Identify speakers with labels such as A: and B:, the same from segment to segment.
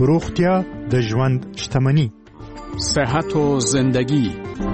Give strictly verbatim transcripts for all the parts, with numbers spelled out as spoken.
A: روغتیا د ژوند شتمنی.
B: صحت و زندگی.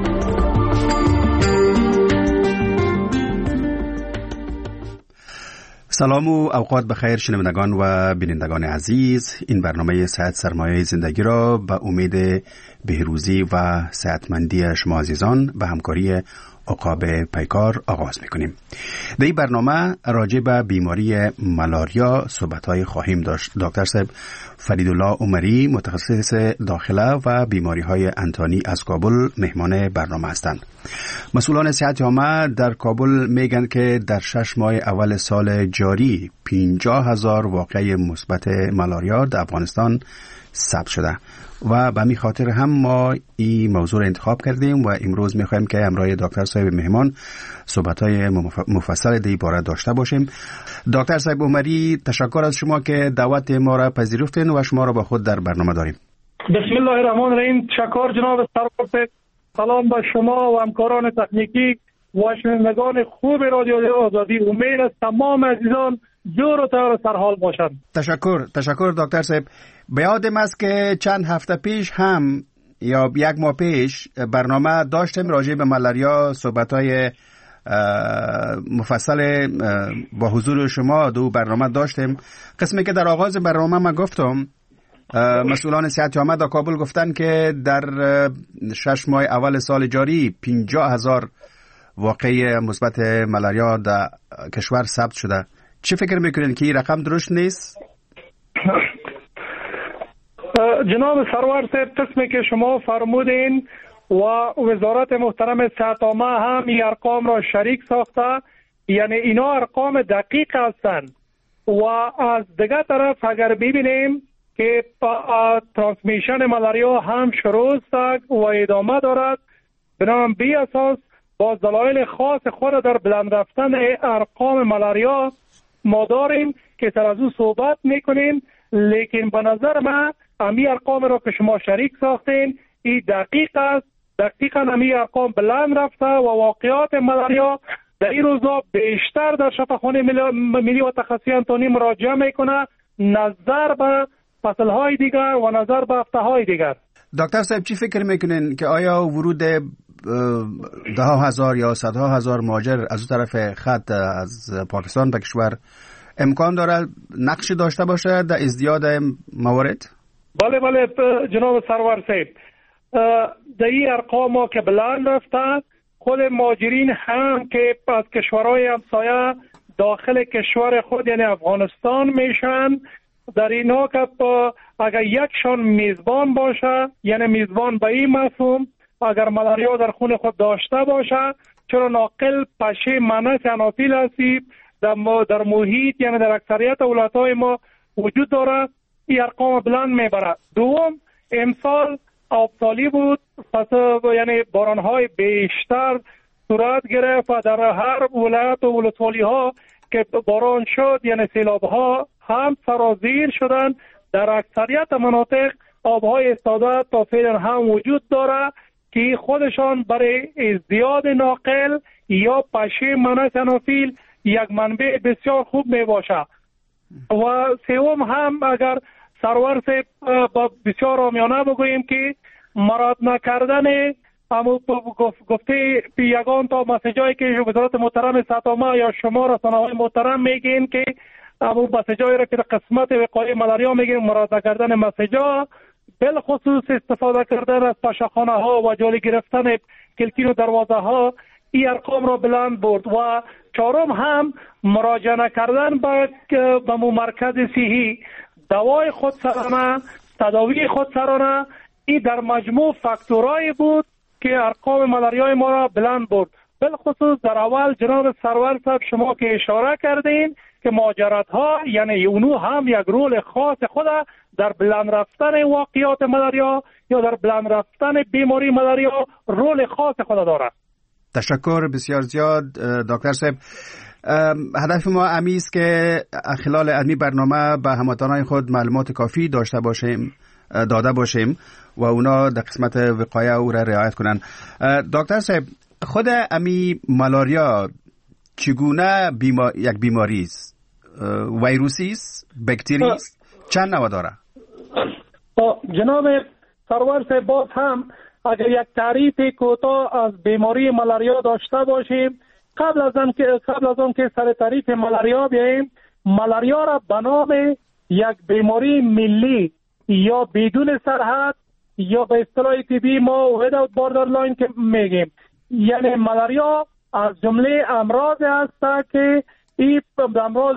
C: سلام و اوقات بخیر شنوندگان و بینندگان عزیز. این برنامه صحت سرمایه زندگی را به امید بهروزی و صحتمندی شما عزیزان به همکاری عقاب پیکار آغاز میکنیم. در این برنامه راجع به بیماری ملاریا صحبت‌های خواهیم داشت. دکتر صاحب فریدالله عمری متخصص داخله و بیماری‌های انتانی از کابل مهمان برنامه هستند. مسئولان صحت عامه در کابل میگن که در شش ماه اول سال جاری پنجاه هزار واقعه مثبت ملاریا در افغانستان ثبت شده و به می خاطر هم ما این موضوع را انتخاب کردیم و امروز می خواهیم که همراه دکتر صاحب مهمان صحبت‌های مفصل در این باره داشته باشیم. دکتر صاحب عمری، تشکر از شما که دعوت ما را پذیرفتین و شما را با خود در برنامه داریم.
D: بسم الله الرحمن الرحیم. تشکر جناب سرور. سلام به شما و همکاران تکنیکی و شنوندگان خوب رادیو آزادی. امید است تمام عزیزان جور و تیار سرحال باشند.
C: تشکر تشکر دکتر صاحب. به یادم است که چند هفته پیش هم یا یک ماه پیش برنامه داشتیم راجع به ملاریا، صحبت‌های مفصل با حضور شما دو برنامه داشتیم. قسمی که در آغاز برنامه من گفتم مسئولان صحت عامه در کابل گفتن که در شش ماه اول سال جاری پنجاه هزار واقعه مثبت ملاریا در کشور ثبت شده. چه فکر میکنین که این رقم درست نیست؟
D: جناب سرور صاحب، قسمی که شما فرمودین و وزارت محترم صحت عامه هم این ارقام را شریک ساخته، یعنی اینا ارقام دقیق هستند. و از دیگه طرف اگر ببینیم که ترانسمیشن ملاریا هم شروع است و ادامه دارد، بنابراین بی اساس با دلایل خاص خود در بلند رفتن ارقام ملاریا ما داریم که سر از او صحبت میکنیم. لیکن به نظر من امی ارقام را که شما شریک ساختین این دقیق است. دقیقا امی ارقام بلند رفته و واقعات ملاریا در این روزا بیشتر در شفاخانه ملی و تخصصی انتانی مراجعه میکنه نظر به فصلهای دیگر و نظر به هفته‌های دیگر.
C: دکتر صاحب چی فکر میکنین که آیا ورود ده هزار یا صدها هزار مهاجر از اون طرف خط از پاکستان به کشور امکان داره نقشی داشته باشه در ازدیاد موارد؟
D: بله بله جناب سرور صاحب، در این ارقام که بلند رفته خود مهاجرین هم که از کشورهای همسایه داخل کشور خود یعنی افغانستان میشن، در اینا که اگر یکشان میزبان باشه، یعنی میزبان به این مفهوم اگر ملاریا در خون خود داشته باشه، چرا ناقل پشه منس انافیل هستی در, در محیط یعنی در اکثریت ولایت‌های ما وجود داره، این ارقام بلند میبره. دوم، امسال آبسالی بود، پس یعنی بارانهای بیشتر صورت گرفت و در هر ولایت و ولسوالی ها که باران شد یعنی سیلاب ها هم سرازیر شدن. در اکثریت مناطق آبهای استاده تا فعلا هم وجود داره که خودشان برای ازدیاد ناقل یا پشه منس انافیل یک منبع بسیار خوب می باشه. و سوم هم اگر سرور سے با بسیار آمیانه بگوییم که مراد نکردن همون گفته یگان تا مسیجایی که وزارت محترم صحت عامه یا شما رسانه‌های محترم میگین که همون مسیجایی را که در قسمت وقایع ملاریا میگین مراد نکردن مسیجا، بالخصوص استفاده کردن از پاشخانه ها و جالی گرفتن کلکین و دروازه ها، این ارقام را بلند برد. و چهارم هم مراجعه نکردن به به مرکز صحی، دوای خودسرانه، تداوی خودسرانه، این در مجموع فاکتورایی بود که ارقام ملاریای ما را بلند برد. بالخصوص در اول جناب سرور صاحب شما که اشاره کردین که مهاجرت ها یعنی اونو هم یک رول خاص خود در بلند رفتن واقعیات ملاریا یا در بلند رفتن بیماری ملاریا رول خاص خود دارد.
C: تشکر بسیار زیاد دکتر صاحب. هدف ما امی است که خلال علمی برنامه به هموطنان خود معلومات کافی داشته باشیم داده باشیم و اونا در قسمت وقایع او را رعایت کنن. دکتر صاحب، خود امی ملاریا چگونه بیما... یک بیماری است؟ ویروسی است؟ باکتری است؟ چند نوع داره؟
D: جناب سرور صاحب، باز هم اگر یک تعریف کوتاه از بیماری ملاریا داشته باشیم، قبل از آن که قبل از آن که سر تعریف ملاریا بیاییم، ملاریا را به نام یک بیماری ملی یا بدون سرحد یا به اصطلاح طبی ما without borderline که میگیم، یعنی ملاریا از جمله امراض است که این امراض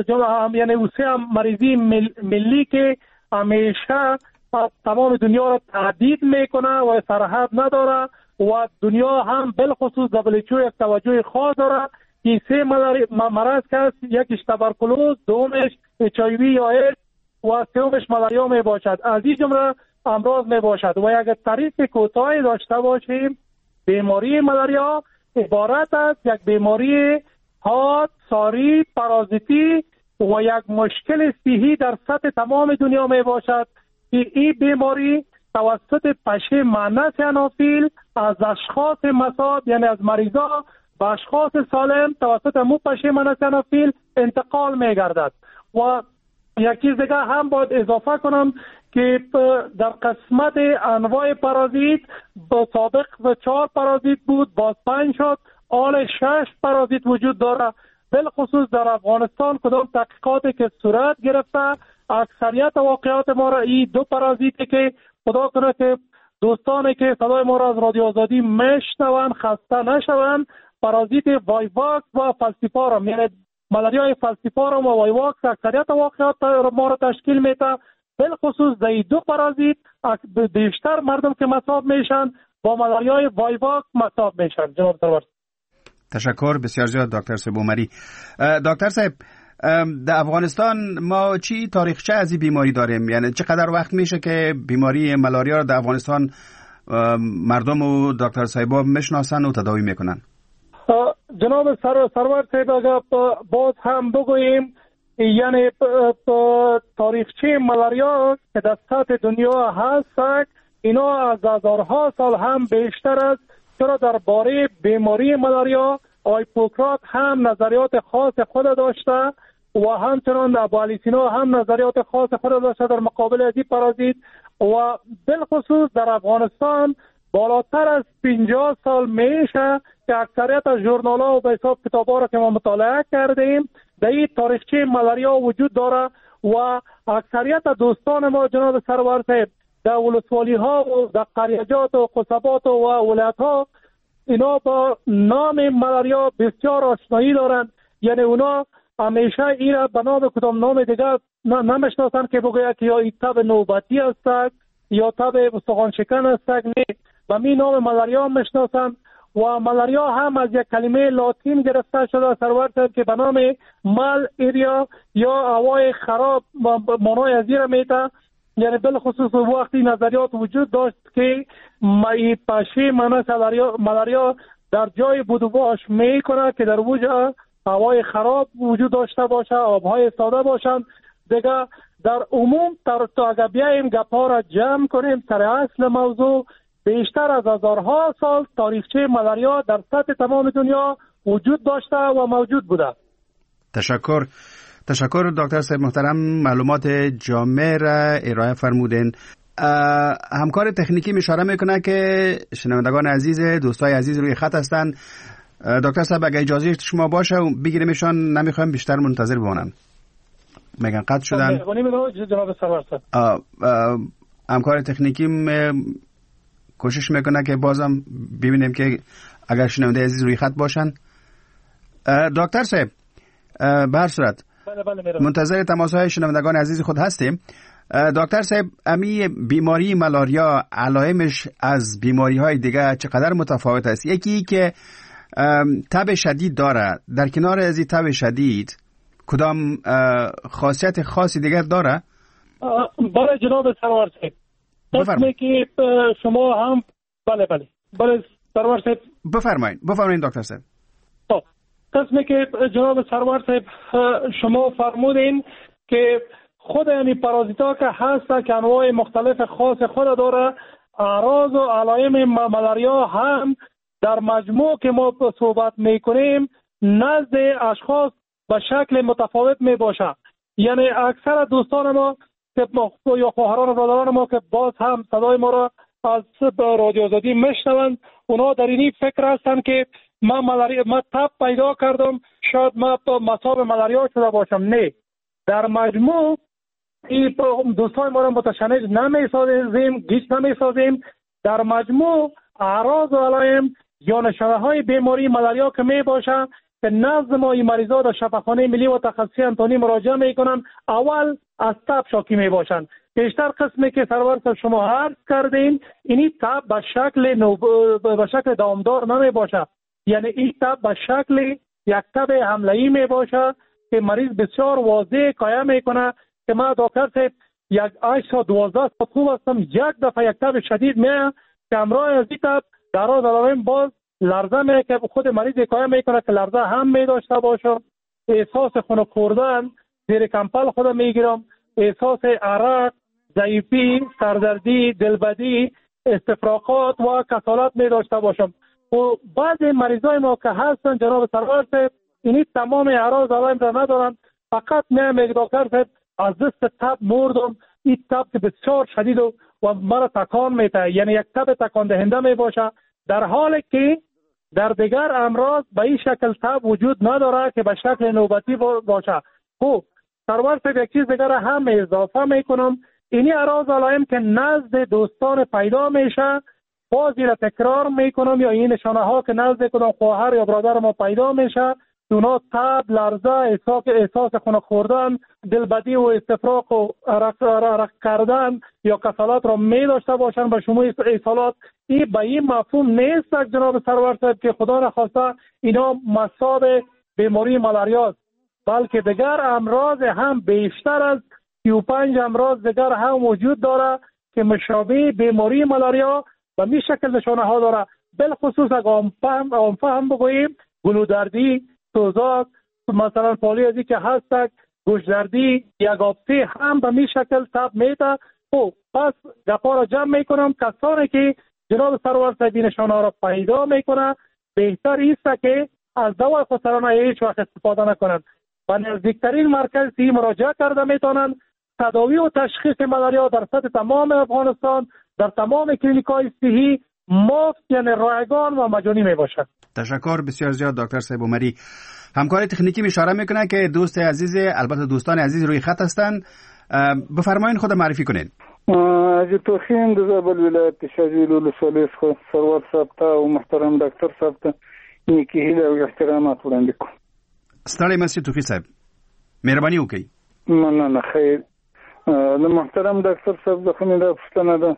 D: یعنی اوسه مریضی مل، ملی که همیشه تمام دنیا را تهدید میکنه و سرحد نداره و دنیا هم بالخصوص دبلیو اچ او یک توجه خاص داره که سه مرض که است، یکیش تبرکلوز، دومش اچ آی وی یا ایدز و سومش ملاریا می باشد. از این جمله امراض می باشد و اگر تعریف کوتاهی داشته باشیم، بیماری ملاریا عبارت است یک بیماری حاد، ساری، پارازیتی و یک مشکل صحی در سطح تمام دنیا می باشد که این بیماری توسط پشه معنس انافیل از اشخاص مصاب، یعنی از مریضا به اشخاص سالم توسط مو پشه معنس انافیل انتقال می گردد. و یک چیز دیگه هم باید اضافه کنم که در قسمت انواع پارازیت با سابق و چهار پارازیت بود، باز پنج شد، حال شش پارازیت وجود داره. بالخصوص در افغانستان کدام تحقیقاتی که صورت گرفته، اکثریت واقعات ما را این دو پارازیتی که خدا کنه که دوستانی که صدای ما را از رادیو آزادی میشنوند خسته نشوند، پارازیت وایواکس و فالسیپارم، یعنی ملاریای فالسیپارم و وایواکس اکثریت واقعات ما را تشکیل میده. بالخصوص در این دو پارازیت بیشتر مردم که مصاب میشن با ملاریای وایواکس مصاب میشن. جناب سرور،
C: تشکر بسیار زیاد دکتر صاحب عمری. دکتر صاحب، در افغانستان ما چی تاریخچه از این بیماری داریم؟ یعنی چقدر وقت میشه که بیماری ملاریا رو در افغانستان مردم و دکتر صاحبا میشناسن و تداوی میکنن؟
D: جناب سرور صاحب، اگر باز هم بگوییم، یعنی تاریخچه ملاریا که در سطح دنیا هست، اینا از هزارها سال هم بیشتر است. چرا درباره بیماری ملاریا هیپوکرات هم نظریات خاص خود داشته و همچنان ابو علی سینا هم نظریات خاص خود داشته در مقابل از این پارازیت. و بالخصوص در افغانستان بالاتر از پنجاه سال میشه که اکثریت از ژورنال‌ها و به حساب کتاب‌ها را که ما مطالعه کردیم در این تاریخچه ملاریا وجود داره و اکثریت دوستان ما جناب سرور صاحب در ولسوالی‌ها و در قریجات و قصبات و ولایت‌ها اینا با نام ملاریا بسیار آشنایی دارند. یعنی اونا همیشه این را به نام کدام نام دیگر نمیشناسند که بگوید که یا این تب نوبتی است یا تب استخوان شکن است. نه، و می نام ملاریا میشناسند و ملاریا هم از یک کلمه لاتین گرفته شده سرور صاحب که به نام مال ایریا یا هوای خراب معنای از این میده. یعنی بالخصوص وقتی نظریات وجود داشت که مای پشه معنی ملاریا در جای بودواش میکنه که در وجه هوای خراب وجود داشته باشه، آبهای ساده باشند دیگه. در عموم تا اگر بیاییم گپا را جمع کنیم سر اصل موضوع، بیشتر از هزارها سال تاریخچه ملاریا در سطح تمام دنیا وجود داشته و موجود بوده.
C: تشکر تشکر دکتر صاحب محترم، معلومات جامع را ارائه فرمودین. همکار تکنیکی اشاره میکنه که شنوندگان عزیز، دوستای عزیز روی خط هستن. دکتر صاحب اگه اجازه شما باشه بگیریمشان، نمیخوایم بیشتر منتظر بمونن. میگن قطع شدن.
D: جناب سرور صاحب،
C: همکار تکنیکی کوشش میکنه که بازم ببینیم که اگر شنونده عزیز روی خط باشن. دکتر صاحب به هر صورت
D: بله بله
C: منتظر تماس‌های شنوندگان عزیز خود هستیم. دکتر صاحب، امی بیماری ملاریا علائمش از بیماری‌های دیگه چقدر متفاوت است؟ یکی که تب شدید داره، در کنار از این تب شدید کدام خاصیت خاصی دیگر داره؟
D: بله جناب سرور صاحب، بفرمایید که شما هم بله بله بله سرور صاحب
C: بفرمایید بفرمایید دکتر صاحب.
D: خب قسمی که جناب سرور صاحب شما فرمودین که خود یعنی پارازیتا که هست که انواع مختلف خاص خود داره، اعراض و علائم ملاریا هم در مجموع که ما صحبت میکنیم نزد اشخاص به شکل متفاوت می باشه. یعنی اکثر دوستان ما که ما یا خواهران و برادران ما که باز هم صدای ما را از رادیو آزادی میشنوند، اونا در این فکر هستن که ما ملاریا ما تب پیدا کردم، شاید ما مصاب ملاریا شده باشم. نه، در مجموع این دوستان ما را متشنج نمیسازیم، گیج نمیسازیم. در مجموع اعراض و علائم یا نشانه های بیماری ملاریا که می باشه که نزد ما این مریضا در شفاخانه ملی و تخصصی انتونی مراجعه میکنن، اول از تب شاکی می باشن. بیشتر قسمی که سرور شما عرض کردین اینی تب به شکل نوب... به شکل دامدار نمی باشه، یعنی این تب به شکل یک تب حمله‌ای می باشه که مریض بسیار واضح قایم میکنه که ما دکتر صاحب یک هشت تا دوازده ساعت خوب هستم، یک دفعه یک تب شدید میاد که همراه از این تب دراز علائم باز لرزه می که خود مریض قایم میکنه که لرزه هم می داشته باشه، احساس خنک خوردن، زیر کمپل خود میگیرم، احساس عرق، ضعیفی، سردردی، دلبدی، استفراغات و کسالت می داشته باشم. و بعضی مریضای ما که هستن جناب سرور صاحب اینی تمام اعراض علائم را ندارن، فقط میگم دکتر صاحب از دست تب مردم، این تب که بسیار شدید و و مرا تکان میده، یعنی یک تب تکان دهنده می باشه، در حالی که در دیگر امراض به این شکل تب وجود نداره که به شکل نوبتی باشه. خب سرور صاحب یک چیز دیگر هم اضافه میکنم، اینی اعراض علائم که نزد دوستان پیدا میشه بازی را تکرار میکنم، یا این نشانه ها که نزد کدام خواهر یا برادر ما پیدا میشه، اونا تب، لرزه، احساس احساس خنک خوردن، دلبدی و استفراغ و عرق عرق کردن یا کسالت را می داشته باشن به شما احسالات، این به این مفهوم نیست جناب سرور صاحب که خدا نخواسته اینا مصاب بیماری ملاریا است، بلکه دیگر امراض هم بیشتر از سی و پنج امراض دیگر هم وجود داره که مشابه بیماری ملاریا و می شکل نشانه ها داره. بالخصوص اگر آن فهم آن فهم بگوییم گلودردی، سوزاک، مثلا پالیازی که هست، گوشدردی، یک آبسی هم به می شکل تب میده. خب پس گپا را جمع میکنم، کسانی که جناب سرور صاحب نشانه ها را پیدا میکنه بهتر ایست که از دوای خسرانه هیچ وقت استفاده نکنند، و نزدیکترین مرکز سی مراجعه کرده میتونن. تداوی و تشخیص ملاریا در سطح تمام افغانستان در تمام کلینیک‌های صحی مفت یعنی رایگان و مجانی می باشد.
C: تشکر بسیار زیاد دکتر صاحب عمری. همکار تکنیکی اشاره میکنه که دوست عزیز، البته دوستان عزیز روی خط هستند، بفرمایید خود معرفی کنین.
E: حاجی توخین د زابل ولایت شاجویل ولسوالی څخه سرور صاحب ته او محترم ډاکټر صاحب ته نیکی هیله او احترامات وړاندې کوم.
C: ستړی مسئ توفی صاحب، مهرباني وکړئ.
E: مننه. خیر، د محترم ډاکټر صاحب د خونې دا پوښتنه ده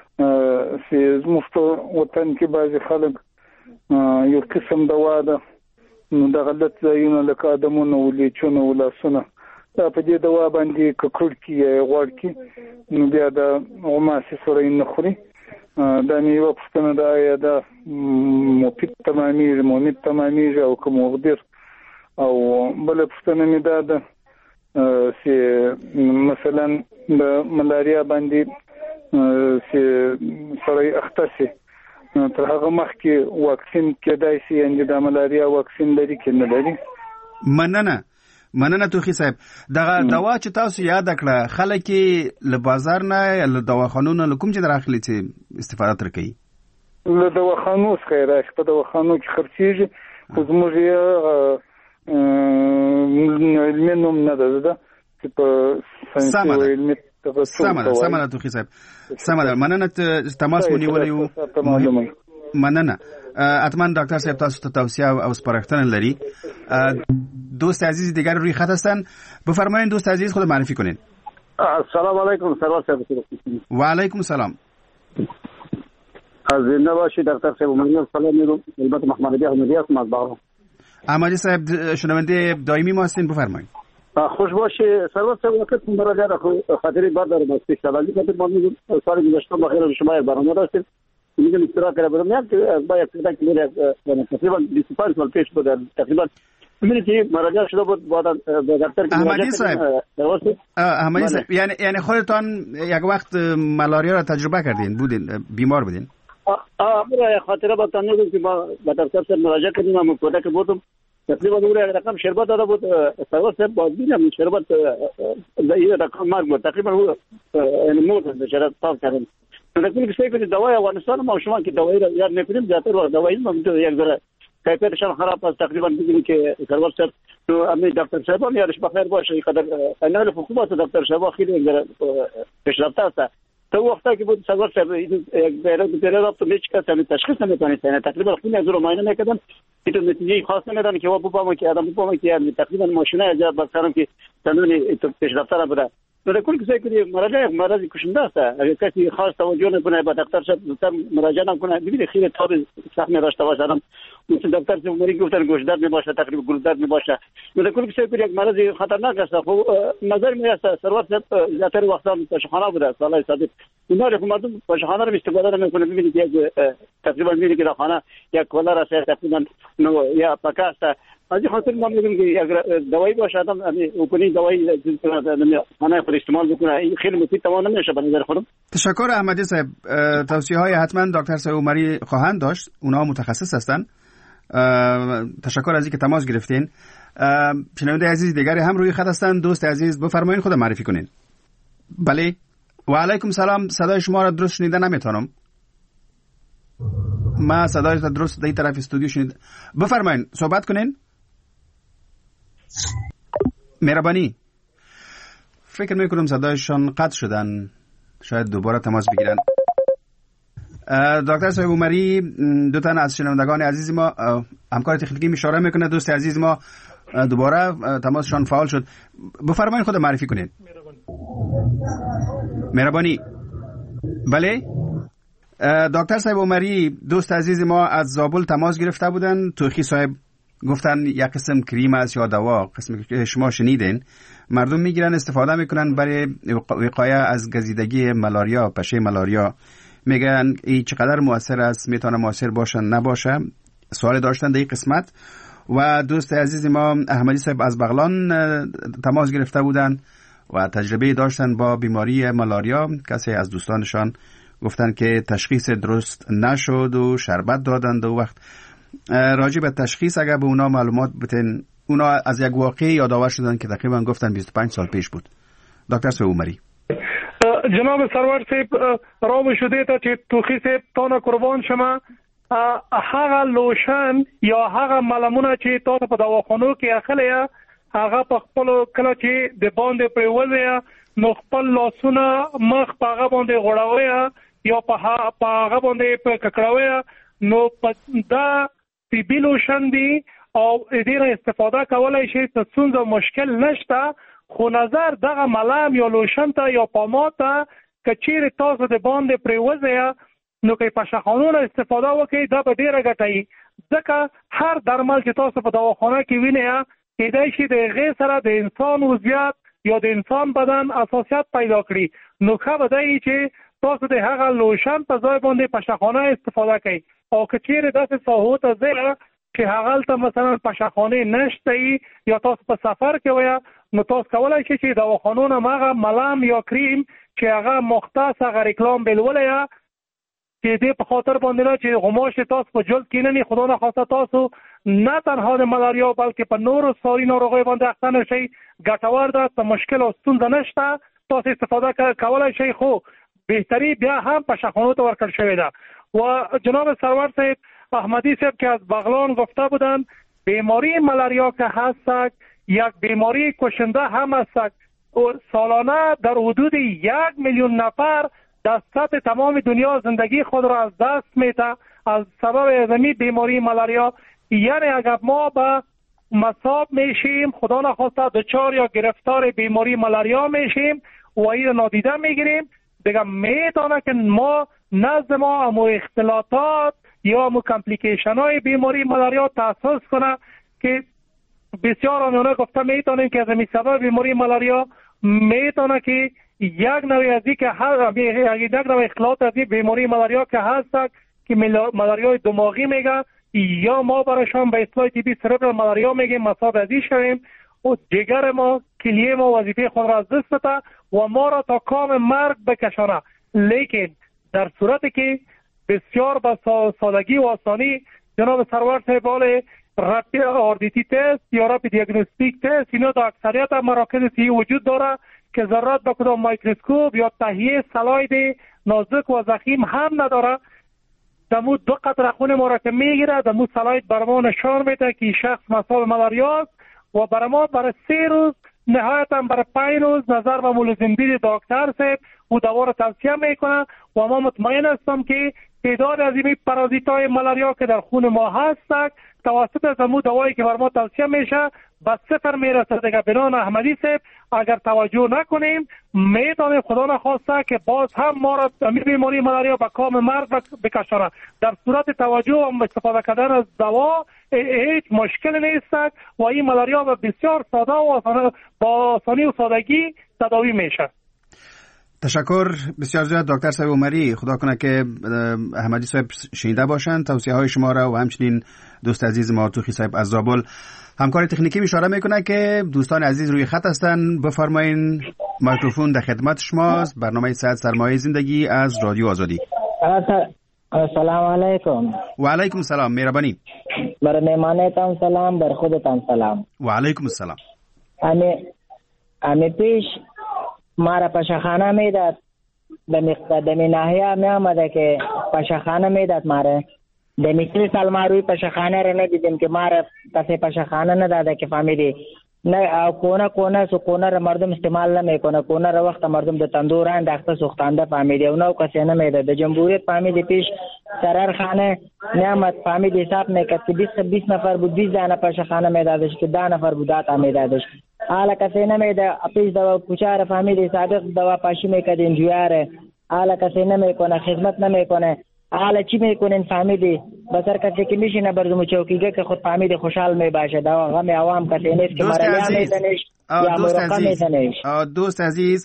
E: چې زموږ په وطن کې بعضې خلک یو قسم دوا ده، نو د غلط ځایونه لکه ادمونه و لیچونه و لاسونه دا په دې دوا باندې ککړ کړي یا غوړ کړي، نو بیا د غوماسې سره یې نه خوري. دا مې یوه پوښتنه ده، آیا دا مفید تمامیږي مفید تمامیږي او که مغدر؟ او بله پوښتنه مې دا ده چې مثلا د ملاریا باندې چې سړی اخته شي تر هغه مخکې واکسین کېدای شي، یعنې د ملاریا واکسین لري که نه لري؟
C: مننه مننه توخی صاحب. دغه دوا چې تاسو یاد کړه خلک یې له بازار نه یا له دواخانو نه له کوم چې در اخلي چې استفاده تر کوي؟
E: له دواخانو څخه یې راشي، په دواخانو کې خرڅېږي، خو زموږ یې علمي نوم نه ده ده چې په ساینسي او علمي
C: سمه ده سمه ده توخی صاحب، سمه ده. مننه تماس مو نیولی و مننه. حتما ډاکټر صاحب تاسو ته توصیه او سپارښتنه لري. دوست عزیز دیگر روی خط هستن، بفرمایید دوست عزیز خود معرفی کنین.
F: السلام علیکم سرور صاحب.
C: و علیکم سلام.
F: از زنده باشید دکتر صاحب. من سلام میگم البته محمد علی احمدی هستم از باغ.
C: احمدی صاحب شنونده دائمی ما هستین، بفرمایید.
F: خوش باشی سرور صاحب. وقت مراجعه خاطری بعد دارم از پیش‌روی خاطر ما میگم سال گذشته بخیر شما برنامه داشتید، میگم استراحت کرده بودم یک با یک تا که تقریبا بیست و پنج سال پیش بود تقریبا می‌بینید که مراجعه شده بود بعد به دکتر
C: احمدی صاحب. احمدی صاحب یعنی یعنی خودتان یک وقت ملاریا را تجربه کردین، بودین بیمار بودین؟
F: آه آه خاطره با تنظیم که با دکتر صاحب مراجعه کردیم، من مقطع که بودم تقریبا اون رقم شربت داده بود سرور صاحب بازبینم شربت این رقم مرگ بود تقریبا یعنی موت شربت تاف کردن نکنه که سعی کنید دوای افغانستان ما شما که دوایی را یاد نکنیم زیادتر وقت دوایی ما یک ذره کیفیتشان خراب است تقریبا بگیم که سرور صاحب تو امی دکتر صاحب یارش بخیر باشه اینقدر انال حکومت دکتر صاحب خیلی یک ذره پیشرفته است تو وقتی که بود سرور صاحب یک بیرون بیرون تو هیچ کس هم تشخیص نمی‌کنه یعنی تقریبا خیلی از رو معاینه نکردن که تو نتیجه خاص ندارن که و بابا که آدم بابا که یعنی تقریبا ماشینه از بسرم که تنونی تو پیشرفته بوده در کل کسی که مراجعه مرضی کشنده است اگر کسی خاص توجه نکنه به دکتر صاحب زودتر مراجعه نکنه ببینید خیلی تاب سخت داشته باشه آدم مثل دکتر صاحب مری گفتن گوش درد میباشه تقریبا گلو درد میباشه در کل کسی که یک مرضی خطرناک است خب نظر می است سرور صاحب زیاتر وقتا پشخانه بوده سالای صادق اونا رو مردم پشخانه رو استفاده نمیکنه ببینید یک تقریبا میگه که خانه یک کولر است تقریبا یا پاکست از این خاطر ما میگیم که اگر دوائی باشه آدم اونی دوائی خانه خود استعمال بکنه این خیلی مفید تمام نمیشه به نظر خودم.
C: تشکر احمدی صاحب. توصیه های حتما دکتر صاحب عمری خواهند داشت، اونا متخصص هستن. تشکر از اینکه تماس گرفتین. شنونده عزیز دیگری هم روی خط هستن. دوست عزیز بفرمایید خود معرفی کنین. بله و علیکم سلام. صدای شما را درست شنیده نمیتونم. ما صدای درست در طرف استودیو شنید. بفرمایید صحبت کنین. مهربانی. فکر میکنم صدایشان قطع شدن، شاید دوباره تماس بگیرن. دکتر صاحب عمری دو تن از شنوندگان عزیز ما همکار تکنیکی اشاره میکنه دوست عزیز ما دوباره تماسشان فعال شد. بفرمایید خود معرفی کنید. مهربانی. بله دکتر صاحب عمری دوست عزیز ما از زابل تماس گرفته بودن. توخی صاحب گفتن یک قسم کریم است یا دوا، قسم که شما شنیدین، مردم میگیرن استفاده میکنن برای وقایه از گزیدگی ملاریا، پشه ملاریا. میگن این چقدر مؤثر است، میتونه مؤثر باشه نباشه. سوال داشتن در این قسمت. و دوست عزیز ما احمدی صاحب از بغلان تماس گرفته بودن و تجربه داشتن با بیماری ملاریا. کسی از دوستانشان گفتن که تشخیص درست نشد و شربت دادند و وقت راجع به تشخیص اگر به اونا معلومات بتین، اونا از یک واقعی یادآور شدن که تقریبا گفتن بیست و پنج سال پیش بود. دکتر صاحب عمری.
D: جناب سرور صاحب راو شده تا چې توخی صاحب تانه قربان شما هغه لوشن یا هغه ملمونه چې تاسو په دواخانو کې اخلي هغه په خپل کله چې د باندې پریوځي نو خپل لاسونه مخ په هغه باندې غوړاوي یا په هغه باندې په ککړاوي نو دا طبي لوشن دی او دې استفاده کولای شي ته څنګه مشکل نشته. خو نظر دغه ملام یا لوشن ته یا پاماد ته کچیر تاسو د باندې پریوځي نو کې پښخانونو استفاده وکړي دا به ډیره ګټي. ځکه هر درمل چې تاسو په دواخانه کې وینئ کېدای شي د هغې سره د انسان وضعیت یا د انسان بدن اساسیت پیدا کړي. نو ښه به دی چې تاسو د هغه لوشن په ځای باندې پښخانه استفاده کړئ. او که چیرې داسې ساحو ته ځئ چې هغلته مثلا پښخانې نشته یا تاسو په سفر کې وئ نو تاسو کولی شئ چې دواخانو نه هغه ملم یا کریم چې هغه مختص هغه ریکلام بلولی چې دې په خاطر باندې نه چې غماش تاسو په جلد کې نه ني خدا نخواسته تاسو نه تنها د ملاریا بلکې په نورو ساري ناروغیو باندې اخته نشئ. ګټور ده، څه مشکل او ستونزه نشته، تاسو استفاده کولی شئ. خو بهتري بیا هم پښخانو ته ورکړل شوې ده. و جناب سرور صاحب احمدی صاحب که از بغلان گفته بودند بیماری ملاریا که هست یک بیماری کشنده هم است. سالانه در حدود یک میلیون نفر در سطح تمام دنیا زندگی خود را از دست میده از سبب زمین بیماری ملاریا. یعنی اگر ما به مصاب میشیم خدا نخواسته دچار یا گرفتار بیماری ملاریا میشیم و این نادیده میگیریم دیگه میتونه که ما نزد ما امو اختلاطات یا امو کمپلیکیشن های بیماری ملاریا تاسیس کنه که بسیار آنونه گفته میتونیم که از این سبب بیماری ملاریا میتونه که یک نوع از این که هر یک نوع اختلاط از این بیماری ملاریا که هست که ملاریای دماغی میگه یا ما برایشان به اصطلاح طبی سربرال ملاریا میگیم مصاب ازی شویم و جگر ما کلیه ما وظیفه خود را از دست بده و ما را تا کام مرگ بکشانه. لیکن در صورتی که بسیار با سادگی و آسانی جناب سرور صاحب رپی آردیتی تست یا رپی دیاگنوستیک تست، اینا در اکثریت مراکز صحی وجود داره که ضرورت به کدام میکروسکوپ یا تهیه سلاید نازک و ضخیم هم نداره. دمو دو قطره خون ما را که میگیره، دمو سلاید بر ما نشان میده که شخص مصاب ملاریا است و بر ما برای سه روز نهایتا برای پنج روز نظر به ملزمدید دکتر صاحب و دوا را توصیه میکنه و ما مطمئن هستم که تعداد از این پارازیت های ملاریا که در خون ما هست توسط از امو دوایی که بر ما توصیه میشه به صفر میرسه. دیگه بنان احمدی صاحب اگر توجه نکنیم میتونیم خدا نخواسته که باز هم ما را این بیماری ملاریا به کام مرگ بکشانه. در صورت توجه و استفاده کردن از دوا هیچ مشکل نیست و این ملاریا به بسیار ساده و با آسانی و سادگی تداوی میشه.
C: تشکر بسیار زیاد دکتر صاحب عمری. خدا کنه که احمدی صاحب شنیده باشند توصیه های شما را و همچنین دوست عزیز ما توخی صاحب از زابل. همکار تکنیکی اشاره میکنه که دوستان عزیز روی خط هستن، بفرمایین میکروفون در خدمت شماست. برنامه صحت سرمایه زندگی از رادیو آزادی.
G: السلام علیکم.
C: و علیکم السلام. مهربانی.
G: بر مهمانتان سلام، بر خودتان سلام.
C: و علیکم السلام.
G: امی امی پیش مارا پشخانه میداد به مقدمی ناحیه می آمده که پشخانه میداد ماره دمی سه سال ما روی پشخانه را ندیدیم که ماره کسی پشخانه نداده که فهمیدی نه کونه کونه سو کونه را مردم استعمال نمیکنه. کونه را وقت مردم د تندور انداخته سوختنده فهمیدی و نو کسی نمیده. د جمهوریت فهمیدی پیش سرر خانه نعمت فهمیدی حساب میکرد که بیست بیست نفر بود، بیست دانه پشخانه میدادش که ده نفر بود داتا میدادش. حالا کسی نمیده. پیش دوا کوچار فهمیدی سابق دوا پاشی میکرد انجویاره. حالا کسی نمیکنه، خدمت نمیکنه. حالا چی میکنین فهمیدی؟ بسر کسی که میشینه بردم چوکیگه که خود فهمیدی خوشحال میباشه. دوا غم عوام کسی نیست که مریا میزنش یا مرقه میزنش.
C: دوست عزیز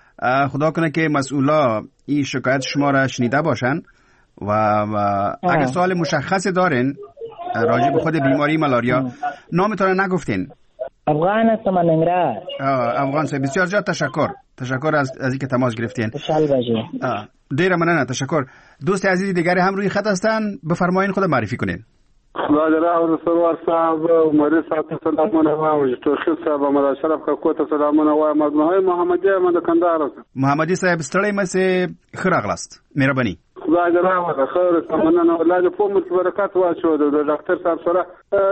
C: خدا کنه که مسئولا این شکایت شما را شنیده باشن و, و اگر سوال مشخص دارین راجع به خود بیماری ملاریا نامتون نگفتین.
G: افغان هستم من ننگرهار.
C: افغان صاحب بسیار زیاد تشکر. تشکر از از اینکه تماس گرفتین.
G: خوشحال باشید.
C: دیر ممنون. تشکر. دوست عزیز دیگری هم روی خط هستن، بفرمایید خود معرفی کنین.
H: خدا دې راو سرور صاحب عمر صاحب سلامونه وایم، توخیل صاحب مدا شرف کو ته سلامونه وایم. مجموعه محمدی من د کندهار.
C: محمدی صاحب ستړی مې خراغلاست. مهرباني.
H: خدا دې راو خیر مننه الله دې په مت برکات واچو. د ډاکټر صاحب سره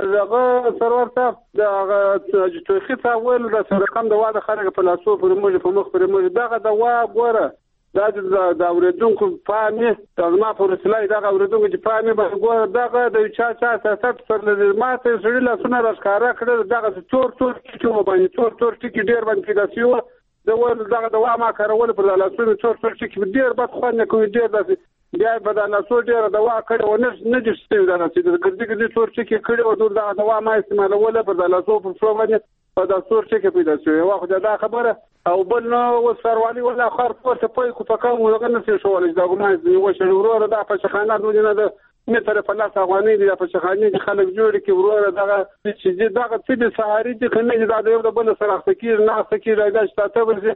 H: دغه سرور صاحب دغه توخیل صاحب ول د رقم د واده خلک په لاسو پر موږ په مخ پر موږ دغه د وا ګوره دا د اوریدونکو پامې تاسو په رسلای دا اوریدونکو چې پامې به ګوره دغه د چا چا سیاست پر ماته سړي لاسونه راښکاره کړل. دغه تور تور چې مو باندې تور تور ټکی ډیر باندې پیدا شو. د ول دغه د وامه کارول پر لاسونه تور تور ټکی ډیر بد خو نه کوي ډیر داسې بیا په د لاسو ډیر د وا کړو نه نه دي ستې دا چې د ګرځي ګرځي تور ټکی کړو د دغه د وامه استعمالول پر د لاسو په فلو باندې په د تور ټکی پیدا شو. یو وخت دا خبره او بل نو وسروالي ولا خر پورته پي کو پکاو دغه نه شي شوال دا ګمان دی و چې ورور دا په شخانه نه نه د متر په لاس افغاني دی په شخانه کې خلک جوړ کی ورور دغه چې دغه څه د سهاري د کنه دا د یو د بل سره فکر نه فکر راځي تاسو ورته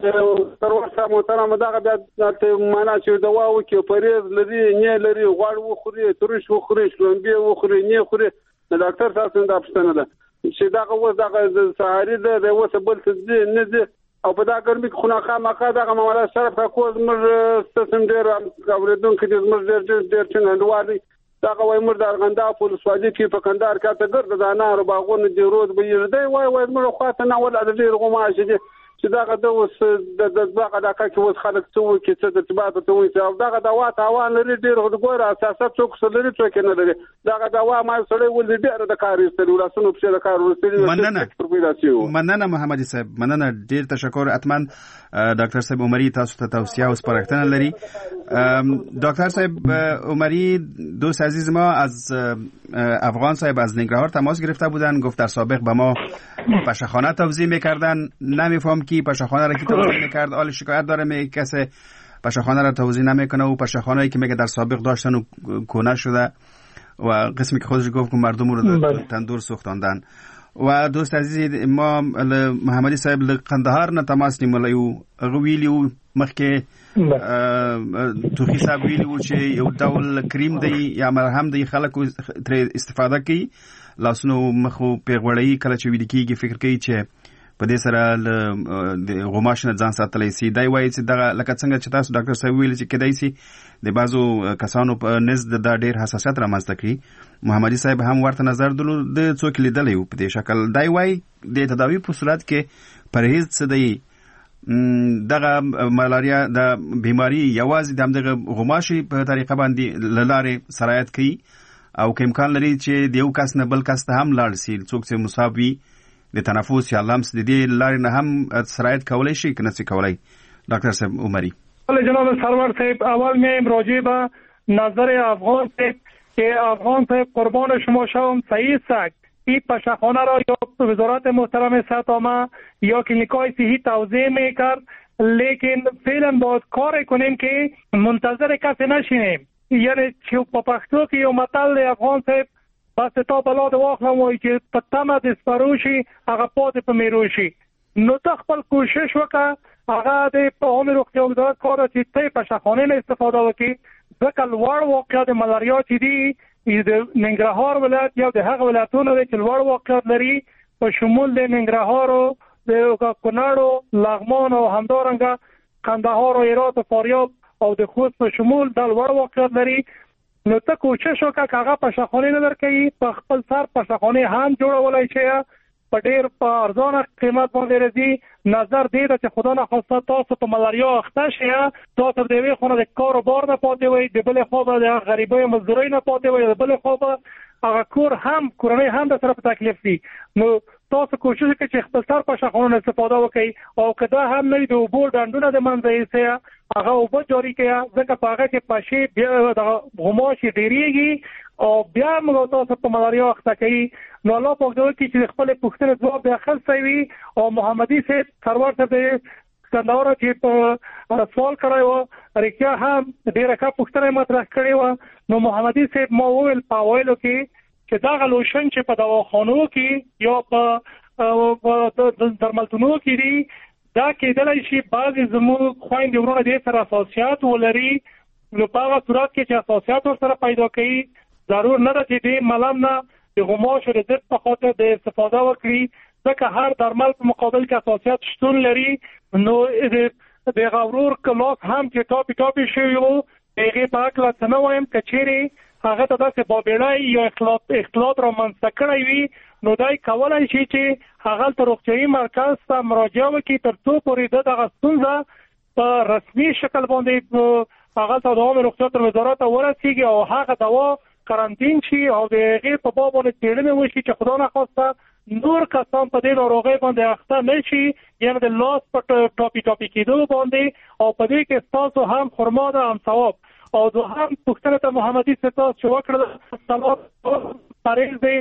H: سرور صاحب محترم دغه د معنا چې دوا وکي پرېز لري نه لري غوړ وخوري ترش وخوري شلومبي وخوري نه خوري. ډاکټر صاحب څنګه پښتنه ده چې دغه و دغه سهاري د وسه بل څه نه دي او په دا ګرمي کې خونه خامخا دغه معاملات شرف کوز موږ ستاسو ډیر اوریدونکو د موږ ډیر ډیر ډیر څنګه وایي دغه وای موږ د ارغندا په لسوادي کې په کندهار کې ته ګرځ د انار باغونه دی روز به یې دی وای وای موږ خواته نه ول د ډیر غماشه دي چې دغه د اوس د دغه د کا کې اوس خلک څو کې څه د ارتباط ته وایي او دغه د وا تاوان لري ډیر غوړ اساسات څوک څه لري څوک نه لري. دغه د وا ما سره ول ډیر د کار استلو لاسونو په د کار ورسېږي.
C: مننه مننه محمدي صاحب مننه ډیر تشکر. اتمن ډاکټر صاحب عمری تاسو ته توصیه او سپارښتنه لري. دکتر صاحب عمری دوست عزیز ما از افغان صاحب از ننگرهار تماس گرفته بودن، گفت در سابق به ما پشخانه توزیع میکردن، نمیفهم کی پشخانه را کی توزیع میکرد. حال شکایت داره میگه کسی پشخانه را توزیع نمیکنه و پشخانه‌ای که میگه در سابق داشتن و کونه شده و قسمی که خودش گفت که مردم رو تندور سوختاندن و دوست عزیز ما محمدي صاحب له قندهار نه تماس نیملیو غویلیو مخکې توخی صاحب ویلیو چې یو ډول کریم دی یا مرهم دی خلکو تر استفاده کوي لاسونو مخو پیغوړی کله چې ویل کېږي فکر کوي چې په دې سره د غوماش نه ځان ساتلی سي. دا وایي چې دغه لکه څنګه چې تاسو ډاکټر صاحب ویل چې کېدای سي د بعضو کسانو په نزد دا ډېر حساسیت رامنځته کړي. محمدي صاحب هم ورته نظر درلود د څوک لیدلی و په دې شکل. دا وایي د تداوي په صورت کې پرهیز څه دی، دغه ملاریا د بیماری یوازې د همدغه غوماشي په طریقه باندې له لارې سرایت کوي او که امکان لري چې د یو کس نه بل کس ته هم لاړ سي، څوک چې مصاب وي د تنفس یا لمس د دې لارې نه هم سرایت کولی شي که نسي کولی. ډاکټر صاحب عمری.
D: جناب سرور صاحب، اول میایم راجع به نظر افغان صاحب که افغان صاحب قربان شما شوم صحیح سگ این پشخانه را یا وزارت محترم صحت عامه یا کلینیکای صحی توضیح میکرد، لیکن فعلا باید کار کنیم که منتظر کسی نشینیم. یعنی چه په پښتو کې یو متل افغان صاحب بس تا بلا د واخلم وایي چې په تمه د سپرو شي هغه پاتې په میرو شي. نو ته خپل کوشش وکړه هغه د په عامه روغتیا وزارت کار چې ته په شخانه نه استفاده وکړي، ځکه لوړ واقعیت ملاریا چې دی د ننګرهار ولایت یا د هغه ولایتونو دی چې لوړ واقعیت لري په شمول د ننګرهار او د کونړ او لغمان او همدارنګه قندهار او هرات او فاریاب او د خوست په شمول د لوړ واقعیت لري. نو ته کوشش وکړه که هغه په شخانه نه درکوي په خپل سر په شخانه هم جوړولی شي په ډېر په ارزانه قیمت باندې راځي. نظر دې ده چې خدا نخواسته تاسو په ملاریا اخته شئ، تاسو د یوې خوا نه د کار و بار نه پاتې وئ، د بلې خوا به د غریبۍ مزدورۍ نه پاتې وئ، د بلې خوا به هغه کور هم کورنۍ هم در سره په تکلیف وي. نو تاسو کوشش وکړئ چې خپل سر په شخانو نه استفاده وکړئ او که دا هم نه وي د اوبو ډنډونه د منځه ایسئ، هغه اوبه جاري کړئ، ځکه په هغه کې پشې بیا د غوماشې ډېرېږي او بیا موږ تاسو په ملاریا اخته کوي. نو الله پاک دې وکړي چې خپل پوښتنې ځواب بیا اخیستی وي. او محمدي صاحب سرور صاحب د کندهار چې په سوال کړی و رښتیا هم ډېره ښه پوښتنه مطرح کړې وه. نو محمدي صاحب ما وویل په اوایلو کې چې دغه لوشن چې په دواخانو کې یا په درملتونو کې دي دا کېدلی شي بعضې زموږ خویندې وروڼه دې سره حساسیت ولري. نو په هغه صورت کې چې حساسیت ورسره پیدا کوي ضرور نه ده چې دې ملم نه د غوماشو د ضد په خاطر د استفاده وکړي، ځکه هر درمل په مقابل کې حساسیت شتون لري. نو د هغه ورور کلاس هم چې ټاپي ټاپي شوي وو د هغې په هکله څه نه وایم، که چیرې هغه ته داسې بابېړی یا اختلاط رامنځته کړی وي نو دی کولی شي چې هغلته روغتیایي مرکز ته مراجعه وکړي تر څو پورې د دغه ستونزه په رسمي شکل باندې هغلته د عامې روغتیا تر وزارت ورسېږي او هغه دوا کرانتین شي او د هغې په باب باندې څېړنې وشي چې خدا نخواسته نور کسان په دې ناروغۍ باندې اخته نه شي، یعنې د لاس په ټاپي ټاپي کېدو باندې. او په دې کې ستاسو هم خرما ده هم ثواب. او دوهم پوښتنه ته محمدي صاحب تاسو چې وکړله سلام پرهیز دی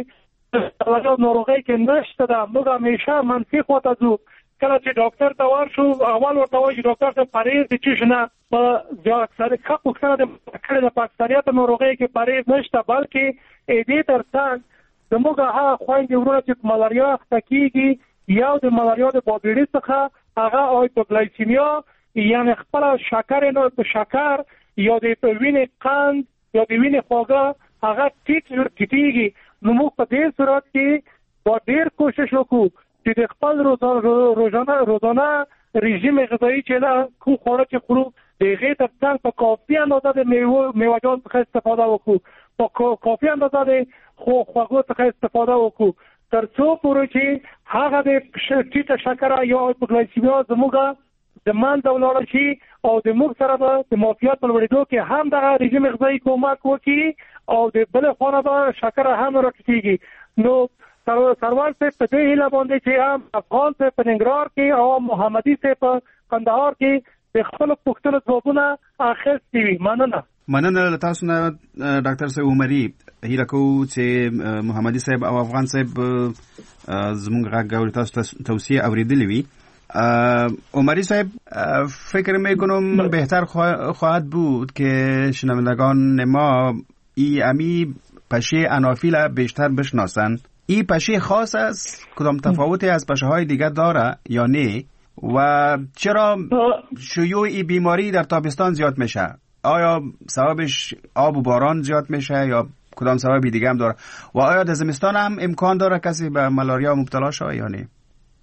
D: د ناروغۍ کې نشته ده، موږ همیشه منفي خوا ته ځو. کله چې ډاکټر ته ورشو اول ورته وایي چې ډاکټر صاحب پرهیز د څه شي نه، په اکثر ښه پوښتنه د کړې ده په اکثریت ناروغۍ کې پرهیز نشته، بلکې دې تر څنګ زموږ هغه خویندې وروڼه چې په ملاریا اخته کېږي یو د ملاریا د بابېړي څخه هغه هایپوګلایسیمیا یعنې خپله شکر نه په شکر یا د وینې قند یا د وینې خواږه هغه ټیټ ټیټېږي. نو موږ په دې صورت کې با ډېر کوشش وکړو چې د خپل روزانه روزانه رژیم غذایي چې له کوم خواړه چې خورو د هغې تر څنګ په کافي اندازه د میوه‌جات څخه استفاده وکړو، په کافي اندازه د خوږو څخه استفاده وکړو تر څو پورې چې هغه د ټیټه شکره یا هایپوګلایسیمیا زموږ د منځه ولاړه شي او د موږ سره به د معافیت په لوړېدو کې هم دغه رژیم غذایي کومک وکړي او د بلې خوا نه به شکره هم راټیټېږي. نو سرور صاحب په دې هیله باندې چې هم افغان صاحب په ننګرهار کې او محمدي صاحب په قندهار کې د خپلو پوښتنو ځوابونه اخیستي وي. مننه.
C: مننه له تاسو نه ډاکټر صاحب عمري. هیله کوو چې محمدي صاحب او افغان صاحب زموږ غږ اوري، تاسو توصیه اوریدلې وي. عمری صاحب فکر میکنم بهتر خواهد بود که شنوندگان ما ای امی پشه انافیل بیشتر بشناسن این پشه خاص است؟ کدام تفاوتی از پشه های دیگر داره یا نه؟ و چرا شیوع این بیماری در تابستان زیاد میشه؟ آیا سببش آب و باران زیاد میشه یا کدام سبب دیگه هم داره؟ و آیا در زمستان هم امکان داره کسی به ملاریا مبتلا شه یا نه؟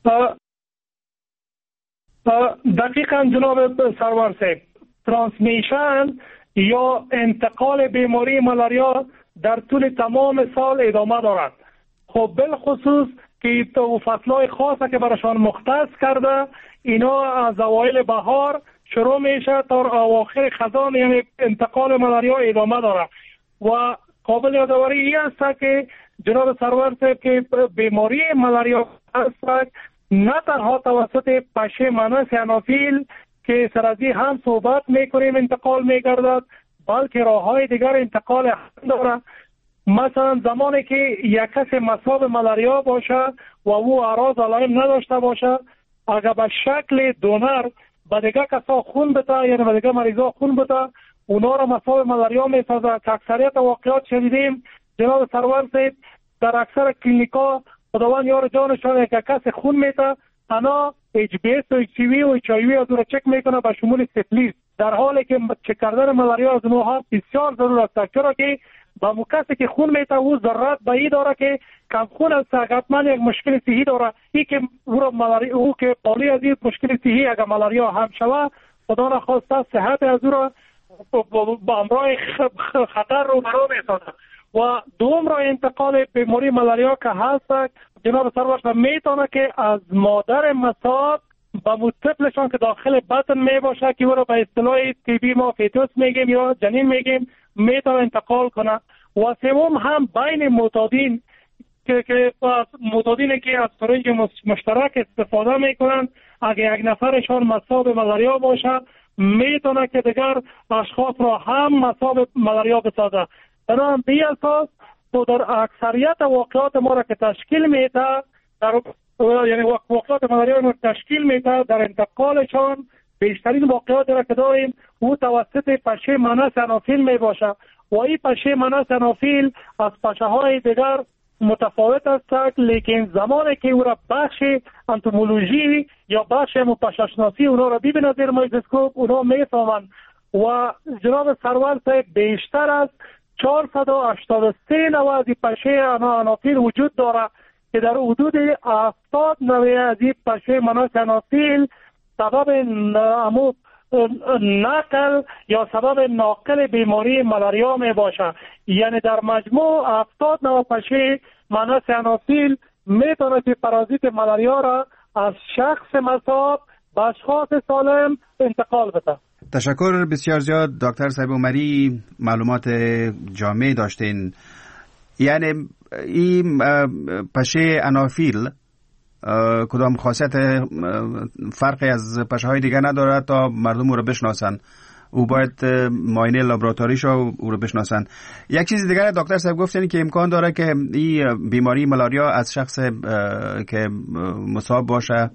D: دقیقاً جناب سرور صاحب، ترانسمیشن یا انتقال بیماری ملاریا در طول تمام سال ادامه دارد. خب بالخصوص که تو فصلهای خاصه که براشان مختص کرده، اینا از اوایل بهار شروع میشه تا اواخر خزان، یعنی انتقال ملاریا ادامه داره. و قابل یادآوری این است که جناب سرور صاحب که بیماری ملاریا است نه تنها توسط پشه مانس انافیل که سرازی هم صحبت میکنیم انتقال میگردد، بلکه راه های دیگر انتقال هم داره. مثلا زمانی که یک کس مصاب ملاریا باشه و او اعراض علائم نداشته باشه، اگر به شکل دونر به دیگه کسا خون بده، یعنی به دیگه مریضا خون بده، اونا را مصاب ملاریا میسازه. که اکثریت واقعات شنیدیم جناب سرور صاحب در اکثر کلینیکا خداوند یار جانشان که کس خون میده، انا اچ بی اس و اچ سی وی و اچ آی وی از رو چک میکنه به شمول سفلیس، در حالی که چک کردن ملاریا از اونها بسیار ضرور است، چرا که با مو کسی که خون میته او ضرورت به این داره که کم خون است، حتما یک مشکل صحی داره. این که او را ملاریا، او که پالی از این مشکل صحی اگر ملاریا هم شوه، خدا نخواسته صحت از او را با امراض خطر رو برو میسازه. و دوم را انتقال بیماری ملاریا که هست جناب سرور میتونه که از مادر مصاب با مطفلشان که داخل بطن می باشه که او را به اصطلاح طبی ما فیتوس میگیم یا جنین میگیم میتونه انتقال کنه. و سوم هم بین معتادین که که معتادینی که از سرنج مشترک استفاده میکنن، اگه یک نفرشان مصاب ملاریا باشه میتونه که دیگر اشخاص را هم مصاب ملاریا بسازه. بنابراین به اساس تو در اکثریت واقعات ما را که تشکیل میده، در یعنی واقعات ملاریا را تشکیل میده، در انتقالشان بیشترین واقعات را که داریم او توسط پشه مانس انافیل می باشه. و این پشه مانس انافیل از پشه های دیگر متفاوت است، لیکن زمانی که او را بخش انتومولوژی یا بخش پشه‌شناسی اونا را ببینه زیر میکروسکوپ، اونا میفهمند. و جناب سرور صاحب بیشتر از چهارصد و هشتاد و سه نوع از پشه انافیل وجود داره که در حدود هفتاد نوع از پشه مانس انافیل سبب امو نقل یا سبب ناقل بیماری ملاریا می باشه. یعنی در مجموع هفتاد نوع پشه مانس انافیل میتونه که پارازیت ملاریا را از شخص مصاب به اشخاص سالم انتقال بده.
C: تشکر بسیار زیاد دکتر صاحب عمری، معلومات جامع داشتین. یعنی این پشه انافیل کدام خاصیت فرقی از پشه های دیگه نداره تا مردم او رو بشناسن؟ او باید معاینه لابراتوریش او رو بشناسن. یک چیز دیگر دکتر صاحب گفتن که امکان داره که این بیماری ملاریا از شخص که مصاب باشه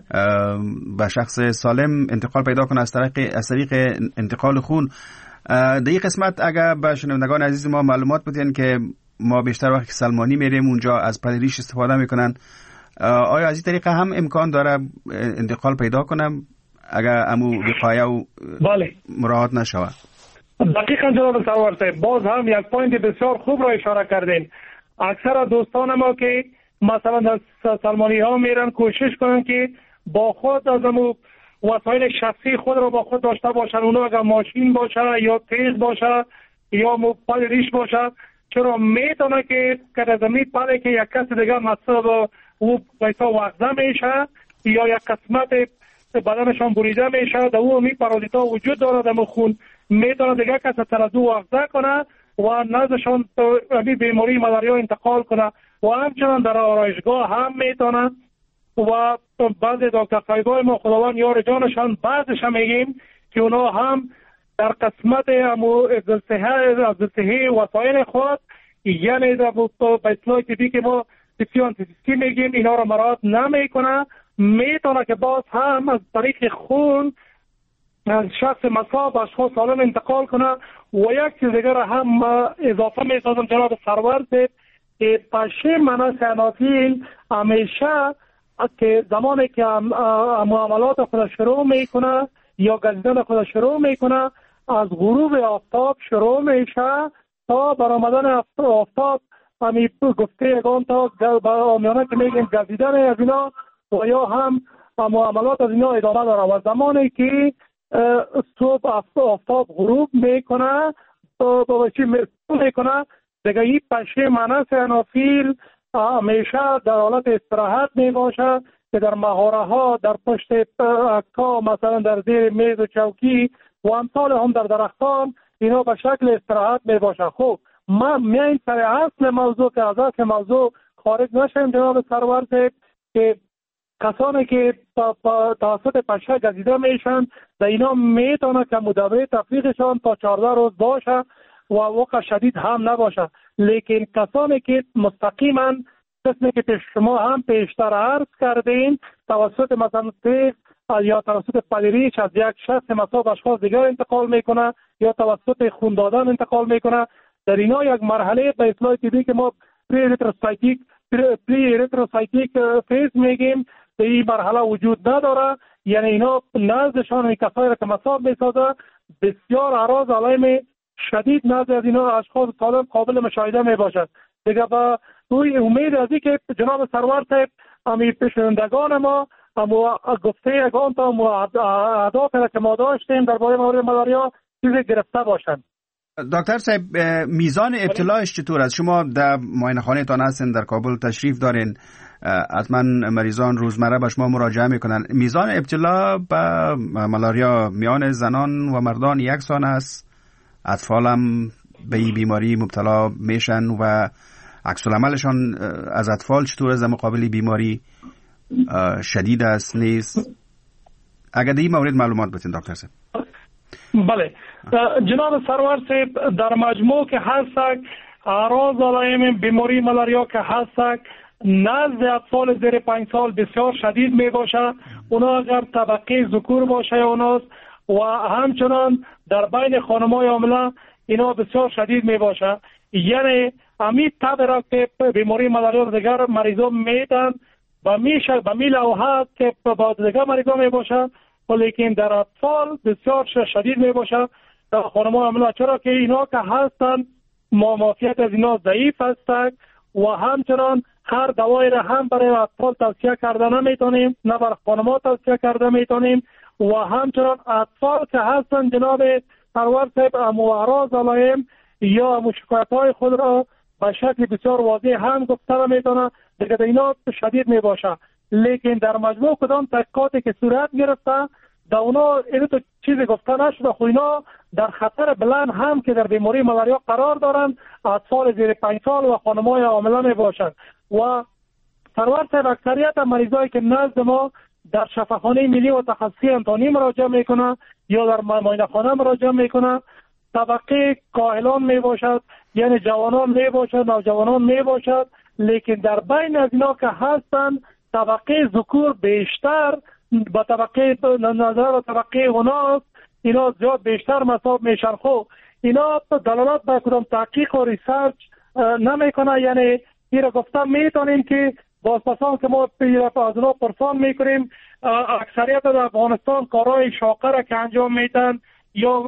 C: به شخص سالم انتقال پیدا کنه از طریق از طریق انتقال خون. در این قسمت اگر به شنوندگان عزیز ما معلومات بدین که ما بیشتر وقتی سلمانی میریم اونجا از پدریش استفاده میکنن، آیا از این طریق هم امکان داره انتقال پیدا کنم اگر امو وقایه و
D: بله
C: مراعات نشوه؟
D: دقیقا جناب سرور صاحب، باز هم یک پوینت بسیار خوب را اشاره کردین. اکثر دوستان ما که مثلا در سلمانی ها میرن کوشش کنن که با خود از امو وسایل شخصی خود را با خود داشته باشن. اونو اگر ماشین باشه یا تیغ باشه یا موبایل ریش باشه، چرا میتونه که کدزمی پله که یک کس دیگر مصاب او بیتا وقزه میشه یا یک قسمت بدنشان بریده میشه، در او می پارازیتا وجود داره در خون، میتونه دیگه کس ترازو وقزه کنه و نزدشان بیماری ملاریا انتقال کنه. و همچنان در آرایشگاه هم میتونه و بعضی دکتر خایگاه ما خداوند یار جانشان بعضش هم میگیم که اونا هم در قسمت امو ازلسهی وسایل خود، یعنی در به اصطلاح طبی که ما دیفیانتیسکی میگیم، اینا رو مراعات نمیکنه، میتونه که باز هم از طریق خون از شخص مصاب اشخاص سالم انتقال کنه. و یک چیز دیگر هم اضافه میسازم جناب سرور صاحب که پشه منس انافیل همیشه که زمانی که معاملات خود شروع میکنه یا گزیدن خود شروع میکنه از غروب آفتاب شروع میشه تا برآمدن آفتاب، همی گفته یگان تا آمیانه که میگیم گزیدن از اینا و یا هم معاملات از اینا ادامه داره و زمانی که صبح آفتاب غروب میکنه با چی میکنه دیگه این پشه منس انافیل همیشه در حالت استراحت می باشه که در مغاره ها، در پشت عکا، مثلا در زیر میز و چوکی و امثال هم در درختان اینا به شکل استراحت می باشه. خب ما میایم سر اصل موضوع که از اصل موضوع خارج نشیم جناب سرور صاحب، که کسانی که توسط پشه گزیده میشن در اینا میتونه که مدوره تفریقشان تا چهارده روز باشه و وقت شدید هم نباشه، لیکن کسانی که مستقیما قسمی که پیش شما هم پیشتر عرض کردین توسط مثلا تیز یا توسط پلیریش از یک شخص مصاب اشخاص دیگر انتقال میکنه یا توسط خون دادن انتقال میکنه، در اینا یک مرحله به اصطلاح طبی که ما پری ریتروسایتیک پری ریتروسایتیک فیز میگیم در این مرحله وجود نداره. یعنی اینا نزدشان این کسایی را که مصاب میسازه بسیار اعراض علائم شدید نزد از اینا اشخاص سالم قابل مشاهده می باشد. دیگه با روی امید از این که جناب سرور صاحب امی پیشنهادگان ما اما گفته یگان تا اهداف را که ما داشتیم در باره مورد ملاریا چیزی گرفته باشند.
C: دکتر صاحب میزان ابتلاش چطور است؟ شما در معاینه خانه تان هستین، در کابل تشریف دارین، حتما مریضان روزمره به شما مراجعه میکنن. میزان ابتلا به ملاریا میان زنان و مردان یکسان است؟ اطفال هم به این بیماری مبتلا میشن و عکس العملشان از اطفال چطور از مقابل بیماری شدید است نیست؟ اگر در این مورد معلومات بتین دکتر صاحب.
D: بله جناب سرور صاحب، در مجموع که هستک اعراض علائم بیماری ملاریا که هستک نزد اطفال زیر پنج سال بسیار شدید می باشه، اونا اگر طبقه ذکور باشه اوناست و همچنان در بین خانم‌های حامله اینا بسیار شدید می باشه. یعنی امی تب را که بیماری ملاریا دیگر مریضان میدن و میشه به می لوحات که با دیگر مریضان می باشه، ولیکن در اطفال بسیار شدید می باشه در خانم‌های حامله، چرا که اینا که هستن معافیت از اینا ضعیف هستند و همچنان هر دوایی را هم برای اطفال توصیه کرده نمیتونیم، نه برای خانم‌ها توصیه کرده میتونیم و همچنان اطفال که هستن جناب سرور صاحب امواراز علائم یا امو شکایت‌های خود را به شکل بسیار واضح هم گفته میتونه دیگه اینا شدید می باشه. لیکن در مجموع کدام تحقیقاتی که صورت گرفته در اونا اینو تو چیزی گفته نشده، خو اینا در خطر بلند هم که در بیماری ملاریا قرار دارند اطفال زیر پنج سال و خانم‌های حامله می باشند. و سرور صاحب اکثریت مریضایی که نزد ما در شفاخانه ملی و تخصصی انتانی مراجعه میکنه یا در معاینه خانه مراجعه میکنه طبقه کاهلان می باشد، یعنی جوانان می باشد، نوجوانان می باشد، لیکن در بین از اینا که هستند طبقه ذکور بیشتر با طبقه نظر و طبقه اوناست اینا زیاد بیشتر مصاب میشن. خب اینا دلالت به کدام تحقیق و ریسرچ نمیکنه، یعنی این را گفتم میتونیم که بازپسان که ما از اونا پرسان میکنیم اکثریت در افغانستان کارهای شاقه را که انجام میدن یا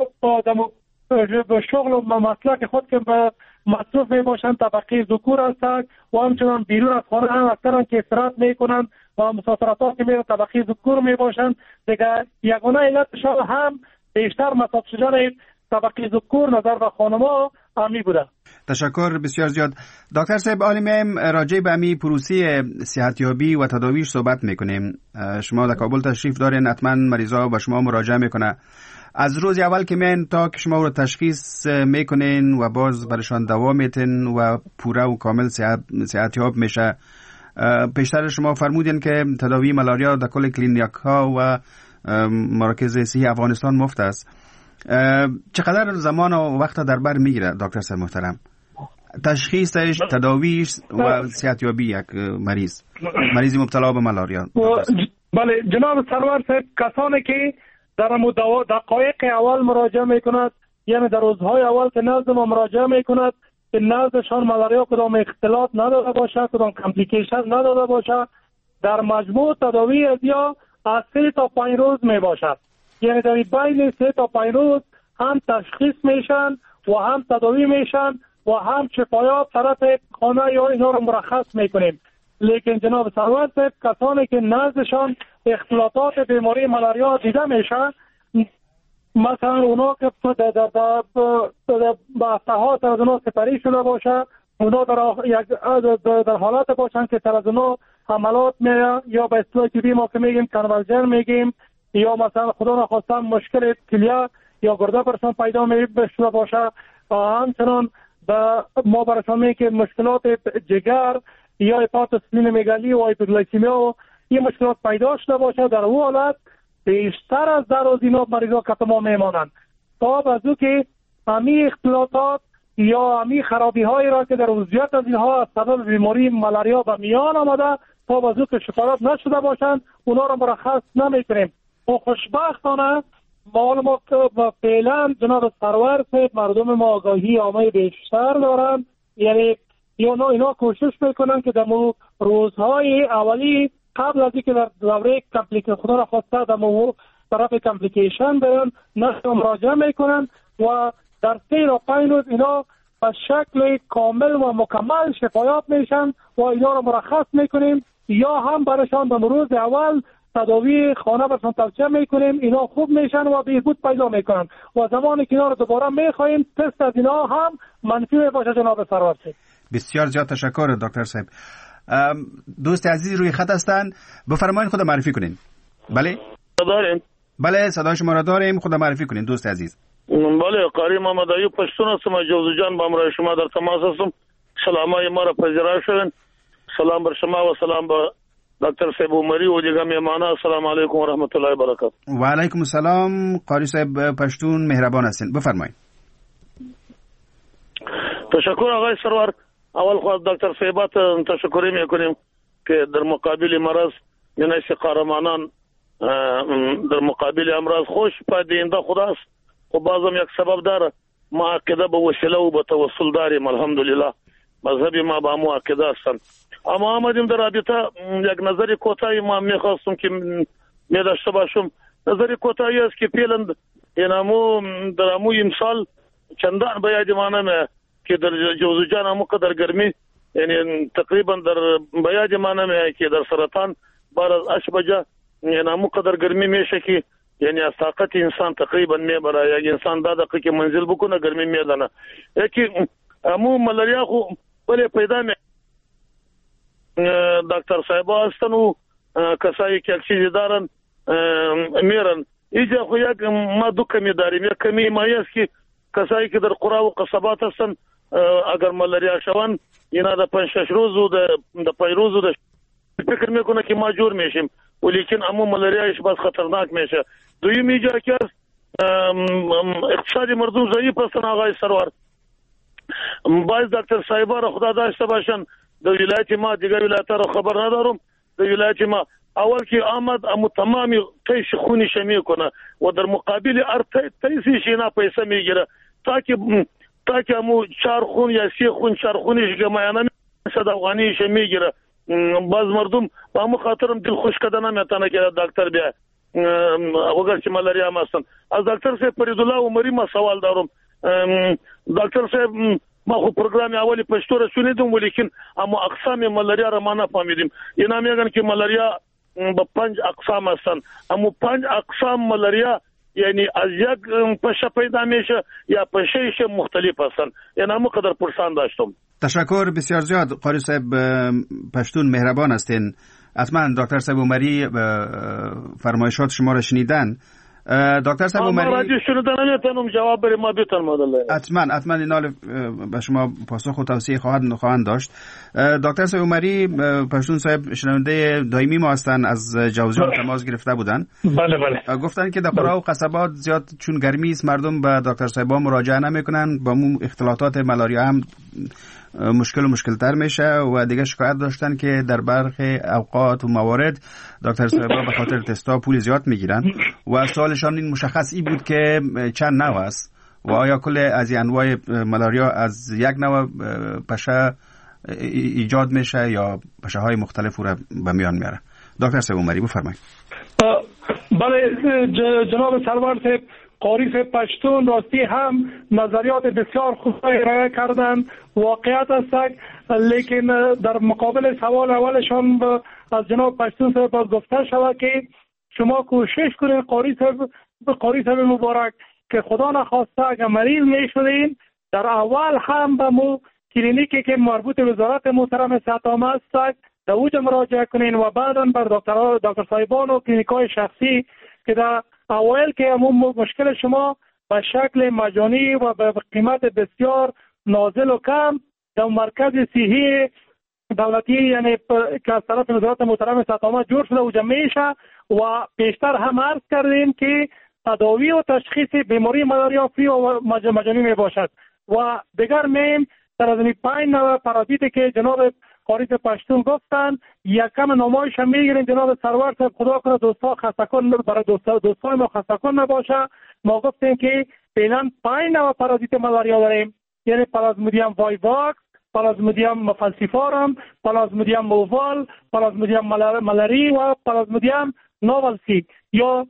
D: به شغل و مسلک خود که به مصروف می باشند طبقه ذکور هستند و همچنان بیرون از خانه هم اکثرا که استراحت میکنند و مسافرت ها که میرن طبقه ذکور می باشند. دیگه یگانه علتشان هم بیشتر مصاب شدن طبقه ذکور نظر به خانم‌ها همی بوده.
C: تشکر بسیار زیاد. دکتر صاحب عالی میم راجع به امی پروسی صحتیابی و تداویش صحبت میکنیم. شما در کابل تشریف دارین، حتما مریضا به شما مراجعه میکنه. از روز اول که میان تا که شما رو تشخیص میکنین و باز برشان دوا میتین و پوره و کامل صحت صحتیاب میشه. پیشتر شما فرمودین که تداوی ملاریا در کل کلینیک ها و مراکز صحی افغانستان مفت است. چقدر زمان و وقت در بر میگیره دکتر صاحب محترم تشخیصش، تداویش و صحتیابی یک مریض مریضی مبتلا به ملاریا؟
D: بله جناب سرور صاحب، کسانی که در دقایق اول مراجعه میکند، یعنی در روزهای اول که نزد ما مراجعه میکند که نزدشان ملاریا کدام اختلاط نداده باشه، کدام کامپلیکیشن نداده باشه. در مجموع تداوی از یا از سه تا پنج روز می باشد، یعنی در بین سه تا پنج روز هم تشخیص میشن و هم تداوی میشن و هم شفایاب طرف خانه یا اینا رو مرخص میکنیم. لیکن جناب سرور صاحب کسانی که نزدشان اختلاطات بیماری ملاریا دیده میشه، مثلا اونا که در در در هفته ها تر از اونا سپری شده باشه، اونا در در حالات باشن که تر از اونا حملات میره یا به اصطلاح طبی ما که میگیم کنورژن میگیم، یا مثلا خدا نخواسته مشکل کلیه یا گرده برشان پیدا میشه باشه. همچنان ما برشان میگیم که مشکلات جگر یا هپاتوسپلینومگالی و هایپوگلیسمیا و این مشکلات پیدا شده باشه، در اون حالت بیشتر از در روز اینا مریضا که ما میمانند تا بعضو که همی اختلاطات یا همی خرابی هایی را که در وضعیت از اینها از سبب بیماری ملاریا به میان آمده تا بعضو که شفایاب نشده باشند اونا را مرخص نمی کنیم. و خوشبختانه معلومات و فعلا جناب سرور صاحب مردم ما آگاهی عامه بیشتر دارند، یعنی اینا اینا کوشش میکنن که در روزهای اولی قبل از اینکه در دوره کامپلیکیشن خدا را خواسته در طرف کامپلیکیشن برن نشد مراجعه میکنن و در سه تا پنج روز اینا به شکل کامل و مکمل شفایاب میشن و اینا را مرخص میکنیم یا هم برشان در روز اول تداوی خانه برشان توصیه میکنیم، اینا خوب میشن و بهبود پیدا میکنن و زمانی که اینا رو دوباره میخوایم تست از اینا هم منفی میباشه. جناب سرور صاحب
C: بسیار زیاد تشکر دکتر صاحب. دوست عزیز روی خط هستن، بفرمایید خود معرفی کنین. بله
I: داریم.
C: بله صدای شما را داریم، خود معرفی کنین دوست عزیز.
I: بله قاری محمد ایوب پشتون هستم، جوزو جان با همراه شما در تماس هستم. سلامای ما را پذیرا شدین. سلام بر شما و سلام با دکتر صاحب عمری و دیگه میهمانان. السلام علیکم و رحمت الله و برکاته.
C: و علیکم السلام. قاری صاحب پشتون مهربان هستین، بفرمایید.
I: تشکر آقای سرور. اول خواهد دکتر صاحبات تشکری میکنیم که در مقابل مرض یعنی قهرمانان در مقابل امراض خوش پدینده خداست و بازم یک سبب داره. ما عقیده به وسیله و به توسل داریم الحمدلله. مذهب ما با ما عقیده هستند. اما آمدیم در رابطه یک نظری کوتاهی ما میخواستم که میداشته باشم. نظری کوتاهی است که پیلند اینمو در امو امسال چندان به یاد ما نمیه که در جوزجان همو قدر گرمی، یعنی تقریبا در بیاد ما نمیه که در سرطان بار از اشبجه یعنی همو قدر گرمی میشه که یعنی از طاقت انسان تقریبا میبره. یک انسان دا دقیقه که منزل بکنه گرمی میدنه. یکی همو ملاریا خو ولی پیدا می دکتر صاحبا هستن و کسایی که یک چیزی دارن میرن ایجا خو یک ما دو کمی داریم. یک کمی مایی است که کسایی که در قرا و قصبات هستن اگر ملاریا شوان اینا در پنج شش روز و در پنج روز و در فکر میکنه که ما جور میشیم ولیکن امو ملاریایش باز خطرناک میشه. دویم ایجا که اقتصادی مردم ضعیف هستن آقای سرور. باید دکتر صاحبا را خدا داشته باشن. در ولایت ما دیگر ولایت را خبر ندارم. در ولایت ما اول که آمد امو تمامی قیش خونیش میکنه و در مقابل ار تیسیش اینا پیسه میگیره تا که تا که امو چار خون یا سی خون چار خونیش که مایانه صد افغانیش میگیره. باز مردم با امو خاطرم دل خوش کدنه میتانه که دکتر بیا اگر که ملاریا هم هستن. از دکتر صاحب فریدالله عمری ما سوال دارم. دکتر صاحب ما خو پروگرام اولی پشتو را شنیدم ولیکن اما اقسام ملاریا را ما نفهمیدیم. اینا میگن که ملاریا با پنج اقسام هستن. اما پنج اقسام ملاریا یعنی از یک پشه پیدا میشه یا پشهش مختلف هستن. یعنی همو قدر پرسان داشتم.
C: تشکر بسیار زیاد قاری صاحب پشتون مهربان هستین. حتما دکتر صاحب عمری فرمایشات شما را شنیدن. دکتر صاحب عمری
I: ما راجع شنیدن نمیتونم جواب بریم ما بیتن مدل.
C: حتما حتما اینا به شما پاسخ و توصیه خواهد خواهند داشت. دکتر صاحب عمری پشتون صاحب شنونده دائمی ما هستن، از جوزجان تماس گرفته بودن.
D: بله بله.
C: گفتن که در قرا و قصبات زیاد چون گرمی است مردم به دکتر صاحبا مراجعه نمیکنن، با مو اختلاطات ملاریا هم مشکل و مشکل تر میشه و دیگه شکایت داشتن که در برخی اوقات و موارد دکتر صاحبا به خاطر تستا پول زیاد میگیرن و سوالشان این مشخص ای بود که چند نوع است و آیا کل از این انواع ملاریا از یک نوع پشه ایجاد میشه یا پشه های مختلف رو به میان میاره؟ دکتر صاحب عمری بفرمایید.
D: بله جناب سرور صاحب، قاری صاحب پشتون راستی هم نظریات بسیار خوب ارائه کردن، واقعیت است، لیکن در مقابل سوال اولشان از جناب پشتون صاحب گفته شود که شما کوشش کنید قاری صاحب قاری صاحب مبارک که خدا نخواسته اگر مریض میشدین در اول هم به مو کلینیکی که مربوط به وزارت محترم صحت عامه است در اوجا مراجعه کنین و بعدا بر دکتر دکتر صاحبان و کلینیکای شخصی که در اول که همون مشکل شما به شکل مجانی و به قیمت بسیار نازل و کم در مرکز صحی دولتی یعنی که از طرف وزارت محترم صحت عامه جور شده اوجا میشه و بیشتر هم عرض کردیم که تداوی و تشخیص بیماری ملاریا فری و مجانی می باشد و دیگر میم در از این پنج نوع پارازیتی که جناب قاری پشتون گفتن یکم نمایش هم میگیریم. جناب سرور صاحب خدا کنه دوستا خستکن برای دوستا دوستای ما خستکن نباشه. ما گفتیم که فعلا پنج نوع پارازیت ملاریا داریم، یعنی پلازمودیوم وایواکس، پلازمودیوم فالسیفارم، پلازمودیوم مووال، پلازمودیوم ملاری و پلازمودیوم نوولسی یا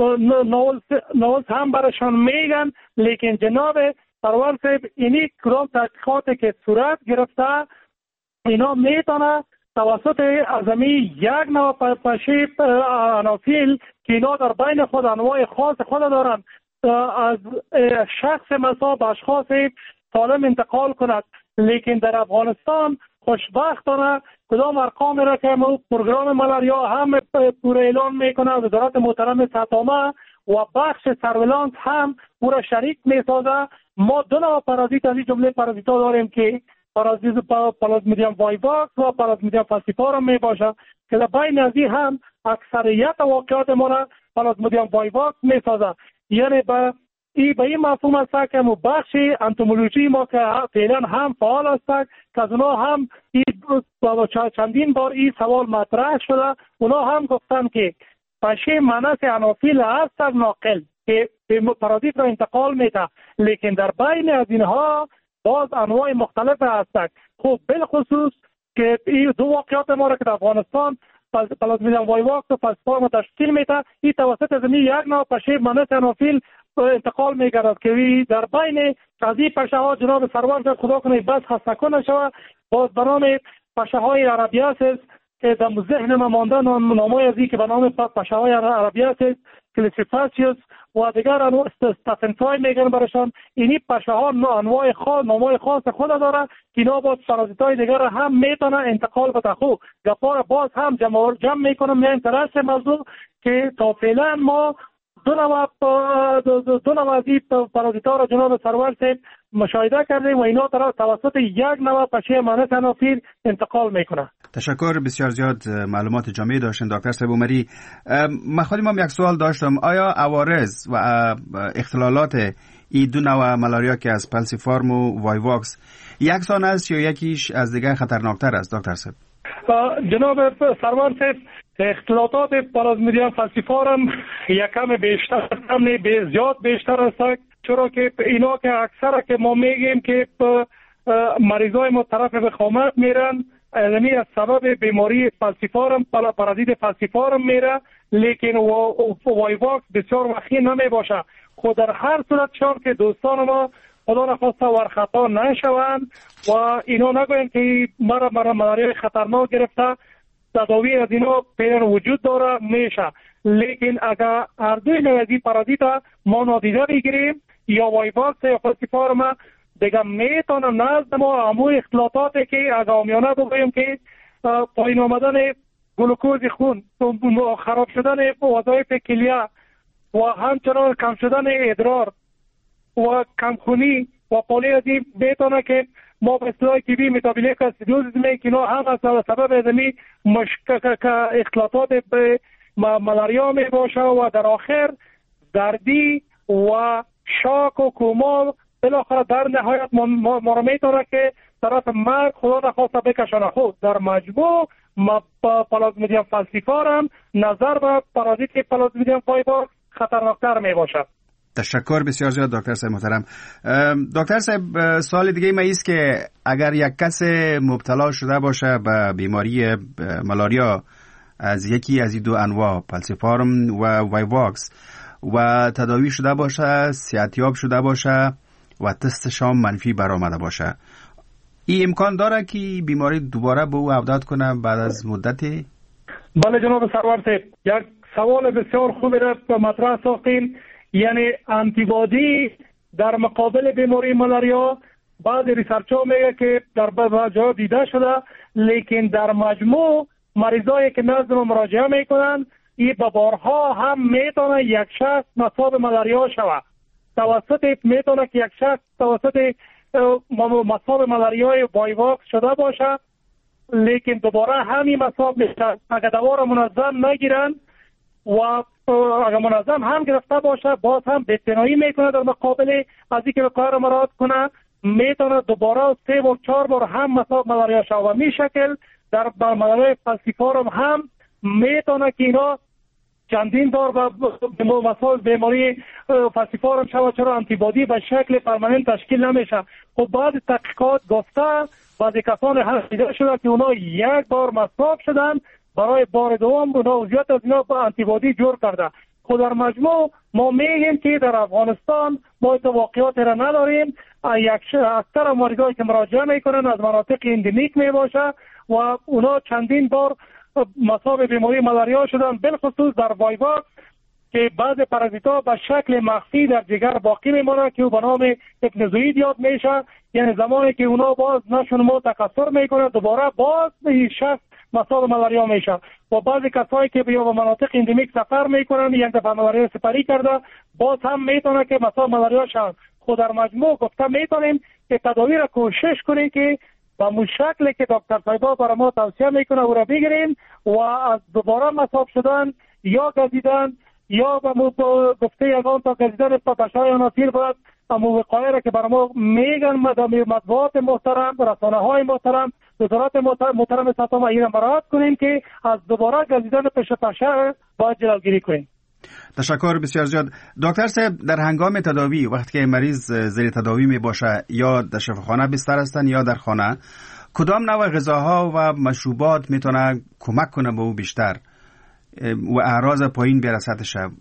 D: نوولس هم برشان میگن. لیکن جناب سرور صاحب اینی کدام تحقیقاتی که صورت گرفته اینا میتونه توسط ازمی یک نوع پشه انافیل که اینا در بین خود انواع خاص خود دارن از شخص مسا به اشخاص سالم انتقال کند. لیکن در افغانستان خوشبختانه کدام ارقام را که پروگرام ملاریا هم پور اعلان میکنه وزارت محترم صحت عامه و بخش سرولانس هم پورا شریک میسازه. ما دو نوع پارازیت از این جمله پارازیت ها داریم که پارازیت پلازمودیوم وایواکس و پلازمودیوم فالسیفارم می باشه که در بین از این هم اکثریت واقعات ما را پلازمودیوم وایواکس می سازه. یعنی به این به این مفهوم است که بخش انتومولوژی ما که فعلا هم فعال است که از اونا هم چندین بار این سوال مطرح شده. اونا هم گفتن که پشه منس انافیل هست ناقل که پارازیت را انتقال میده، لیکن در بین از اینها باز انواع مختلف هستند. خب بالخصوص که این دو واقعات ما را که در افغانستان پلازمودیوم وایواکس و فالسیفارم تشکیل میده این توسط از این یک نوع پشه منس انافیل انتقال میگردد که در بین از این پشه ها جناب سرور خدا کنه بس خستکن نشود. باز به نام پشه های عربیاسیس که در ذهن ما مانده نامای از این که به نام پشه های عربیاسیس کلیسیفاسیوس و دیگر انواع استافنفای میگن برشان. اینی پشه ها انواع خاص نامای خاص خود داره که اینا باز پارازیت های دیگر هم میتونه انتقال بده. خو گپار باز هم جمع جمع میکنم میان طرف موضوع که تا فعلا ما دو نوع دو نوع از این پارازیت ها را جناب سرور صاحب مشاهده کردیم و اینا توسط یک نوع پشه منس انافیل انتقال میکنه.
C: تشکر، بسیار زیاد معلومات جامعی داشتین دکتر صاحب عمری. من خودم هم یک سوال داشتم، آیا عوارض و اختلالات این دو نوع ملاریا که از فالسیفارم و وایواکس یکسان است یا یکیش از دیگر خطرناکتر است دکتر صاحب؟
D: جناب سرور صاحب اختلالات پلازمودیوم فالسیفارم یکم بیشتر هم نه به زیاد بیشتر است، چرا که اینا که اکثر که ما میگیم که مریضای ما طرف به خامت میرن یعنی از سبب بیماری فالسیفارم پارازیت فالسیفارم میره، لیکن وایواکس بسیار وخی نمی باشه. خود در هر صورت شان که دوستان ما خدا نخواسته ورخطا نشوند و اینا نگوین که مرا مرا ملاریا خطرناک گرفته، تداوی از اینا پیرن وجود داره میشه. لیکن اگر هر دوی نوعی پارازیت ما نادیده بگیریم یا وایواکس یا فالسیفارم دیگه میتونه نزد ما همو اختلاطاتی که اگر آمیانه بگویم که پایین آمدن گلوکوز خون، خراب شدن وظایف کلیه و همچنان کم شدن ادرار و کمخونی و پالی از این میتونه که ما به اصطلاح تیبی متابولیک اسیدوزیس میگیم که هم از سبب ازمی اختلاطات به ملاریا می باشه و در آخر دردی و شاک و کوما بالاخره در نهایت ما را میتونه که طرف مرگ خدا نخواسته بکشانه. خود در مجموع پلازمودیوم فالسیفارم نظر به پارازیت پلازمودیوم وایواکس خطرناکتر می باشد.
C: تشکر بسیار زیاد دکتر صاحب محترم. دکتر صاحب سوال دیگه ما است که اگر یک کس مبتلا شده باشه به بیماری ملاریا از یکی از این دو انواع پلسیپارم و وایواکس و تداوی شده باشه، صحتیاب شده باشه و تستش هم منفی برآمده باشه، این امکان داره که بیماری دوباره به او عودت کنه بعد از مدتی؟
D: بله جناب سرور صاحب، یک سوال بسیار خوبی را مطرح ساختین. یعنی آنتیبادی در مقابل بیماری ملاریا بعض ریسرچ ها میگه که در بعض جا دیده شده، لیکن در مجموع مریضایی که نزد ما مراجعه میکنن این به بارها هم میتونه یک شخص مصاب ملاریا شود. توسط میتونه که یک شخص توسط مصاب ملاریای وایواکس شده باشه، لیکن دوباره همین مصاب میشه اگر دوا را منظم نگیرن و اگر منظم هم گرفته باشه باز هم بی‌اعتنایی میکنه در مقابل از اینکه وقایه را مراعات کنه، میتونه دوباره سه و چهار بار هم مصاب ملاریا شود. و می شکل در ملاریای پلسیپارم هم میتونه که اینا چندین بار به مصاب بیماری پلسیپارم شود، چرا آنتیبادی به شکل پرمننت تشکیل نمیشه. خب بعض تحقیقات گفته بعضی کسان هست دیده شده که اونا یک بار مصاب شدن، برای بار دوم اونا زیاد از اینا با آنتیبادی جور کرده. خود در مجموع ما میگیم که در افغانستان ما این واقعیات را نداریم. یک اکثر مریضایی که مراجعه میکنن از مناطق اندمیک میباشه و اونا چندین بار مصاب بیماری ملاریا شدن، بالخصوص در وایواکس که بعض پارازیتا به شکل مخفی در جگر باقی میمونه که او به نام اپنزوئید یاد میشه. یعنی زمانی که اونا باز نشون ما تکثر میکنه دوباره باز این شخص مصاب ملاریا میشه. و بعضی کسایی که بیا به مناطق اندمیک سفر میکنن یک دفعه ملاریا سپری کرده باز هم میتونه که مصاب ملاریا شن. خود در مجموع گفته میتونیم که تداوی را کوشش کنیم که با مو شکلی که دکتر صاحبا برای ما توصیه میکنه او را بگیریم و از دوباره مصاب شدن یا گزیدن یا به مو گفته یگان تا گزیدن پشای عناصر باید امو وقایه را که برای ما میگن مطبوعات محترم، رسانه های محترم، وزارت محترم سطح ما این را مراعات کنیم که از دوباره گزیدن پشه پشه باید جلوگیری کنیم.
C: تشکر بسیار زیاد. دکتر صاحب در هنگام تداوی وقتی که مریض زیر تداوی می باشه یا در شفاخانه بستر هستن یا در خانه، کدام نوع غذاها و مشروبات میتونه کمک کنه به او بیشتر و اعراض پایین برسد شب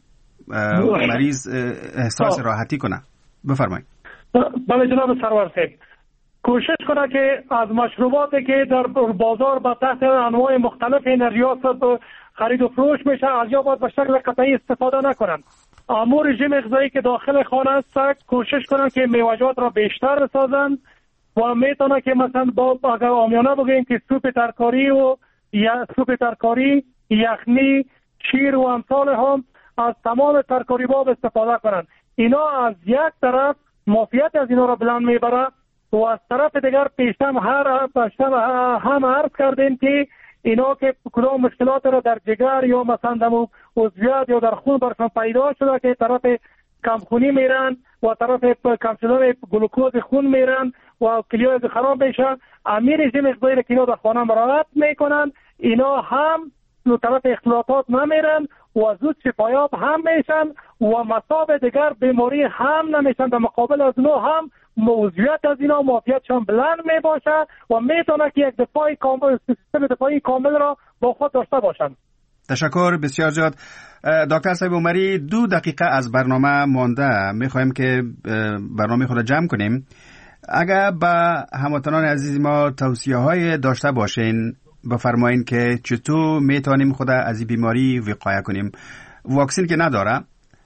C: مریض احساس راحتی کنه؟ بفرمایید.
D: بله جناب سرور صاحب، کوشش کنه که از مشروباتی که در بازار با تحت انواع مختلف انرژیات خرید و فروش میشه از یا باید به شکل قطعی استفاده نکنن. امور رژیم غذایی که داخل خانه است کوشش کنن که میوه‌جات را بیشتر بسازن و میتونه که مثلا با اگر عامیانه بگیم که سوپ ترکاری و یا سوپ ترکاری، یخنی، شیر و امثال هم از تمام ترکاری باب استفاده کنن. اینا از یک طرف معافیت از اینا را بلند میبره و از طرف دیگر پیشتم هر پیشتم هم عرض کردیم که اینا که کدام مشکلات را در جگر یا مثلا در عضویت یا در خون برشان پیدا شده که طرف کمخونی میرن و طرف کم شدن گلوکوز خون میرن و کلیه خراب میشه، امیر رژیم غذایی را که اینا در خانه مراعات میکنن اینا هم دو طرف اختلاطات نمیرن و زود شفایاب هم میشن و مصاب دیگر بیماری هم نمیشن. در مقابل از اونها هم موضوعیت از اینا معافیتشان بلند می باشه و میتونه که یک دفاعی کامل سیستم دفاعی کامل را با خود داشته باشند.
C: تشکر بسیار زیاد. دکتر صاحب عمری دو دقیقه از برنامه مانده، میخوایم که برنامه خود جمع کنیم. اگر به هموطنان عزیز ما توصیه های داشته باشین بفرمایین که چطور میتونیم خود از این بیماری وقایه کنیم. واکسن که نداره،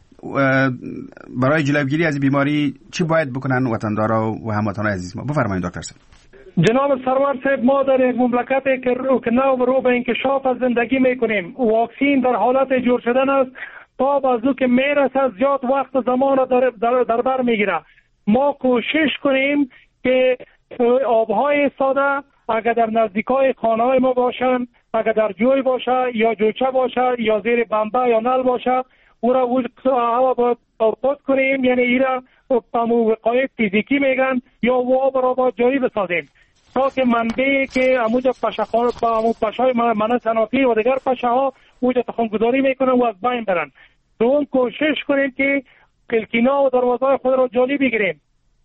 C: برای جلوگیری از این بیماری چی باید بکنن وطندارا و هموطنان عزیز ما؟ بفرمایید دکتر صاحب.
D: جناب سرور صاحب، ما در یک مملکتی که نو رو به انکشاف از زندگی میکنیم، واکسین در حالت جور شدن است تا بازو که میرسه زیاد وقت و زمان در, در, در بر میگیره. ما کوشش کنیم که آبهای ساده اگر در نزدیکای خانه های ما باشن، اگر در جوی باشه یا جوچه باشه یا زیر بمبه یا نل باشه او را هوا باید آباد کنیم، یعنی این را همون وقایه فیزیکی میگن یا آب را باید جایی بسازیم تا که منبعی که همونجا پشه‌خوار با همون پشهای منه صنعتی و دیگر پشه ها اونجا تخم گذاری میکنن و از بین برن. دوم کوشش کنیم که کلکینا و دروازه خود را جاری بگیریم.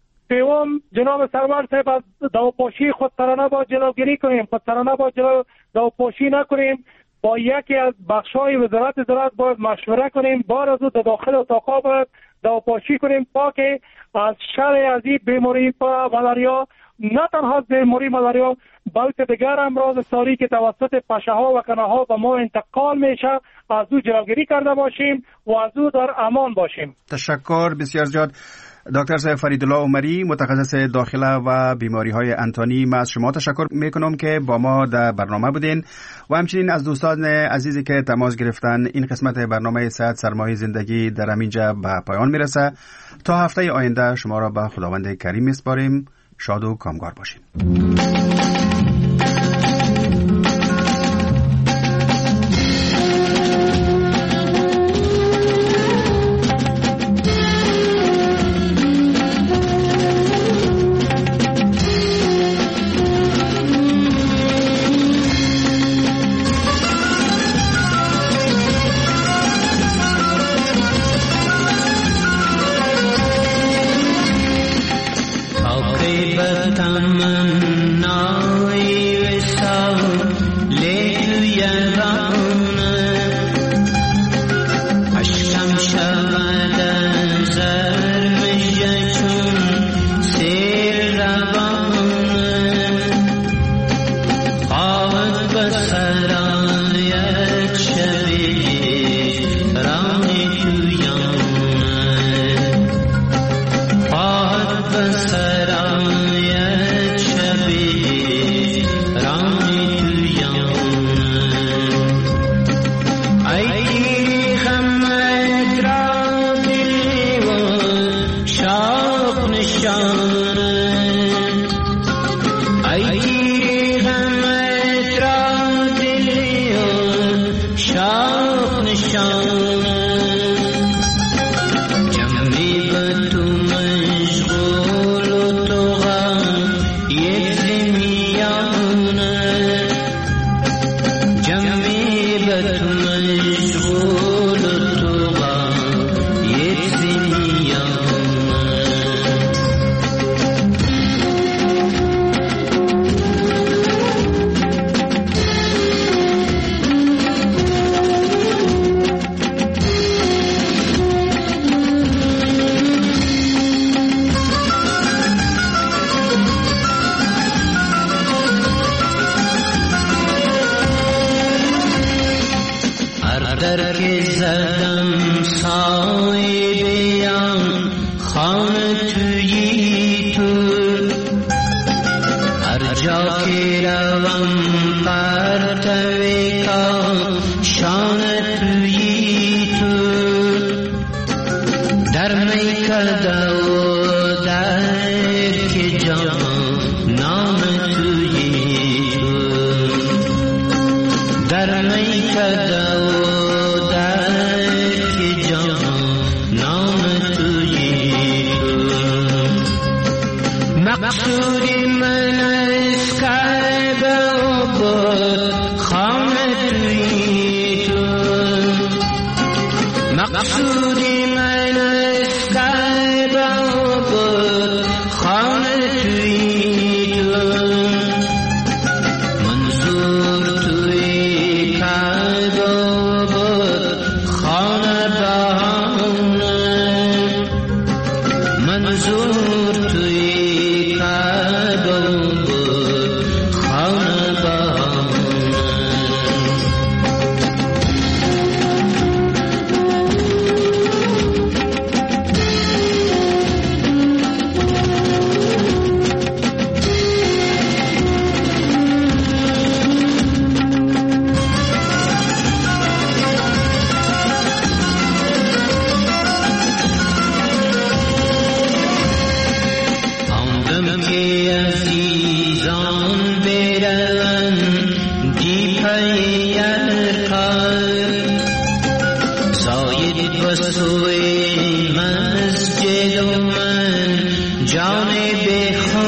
D: سوم جناب سرور صاحب از داوپاشی خودسرانه با جلوگیری کنیم، خودسرانه با جلو داوپاشی نکنیم. با یکی از بخش‌های وزارت زراعت باید مشوره کنیم، بار از او داخل اتاقا باید داوپاشی کنیم تا که از شر از این بیماری ملاریا، نه تنها بیماری ملاریا بلکه دیگر امراض ساری که توسط پشه ها و کنه ها به ما انتقال میشه از او جلوگیری کرده باشیم و از او در امان باشیم.
C: تشکر بسیار زیاد دکتر صاحب فریدالله عمری، متخصص داخله و بیماری های انتانی. من از شما تشکر میکنم که با ما در برنامه بودین و همچنین از دوستان عزیزی که تماس گرفتن. این قسمت برنامه صحت سرمایه زندگی در همینجا به پایان میرسه. تا هفته آینده شما را به خداوند کریم میسپاریم. شاد و کامگار باشین.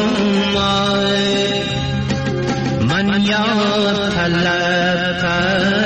J: من یا طلب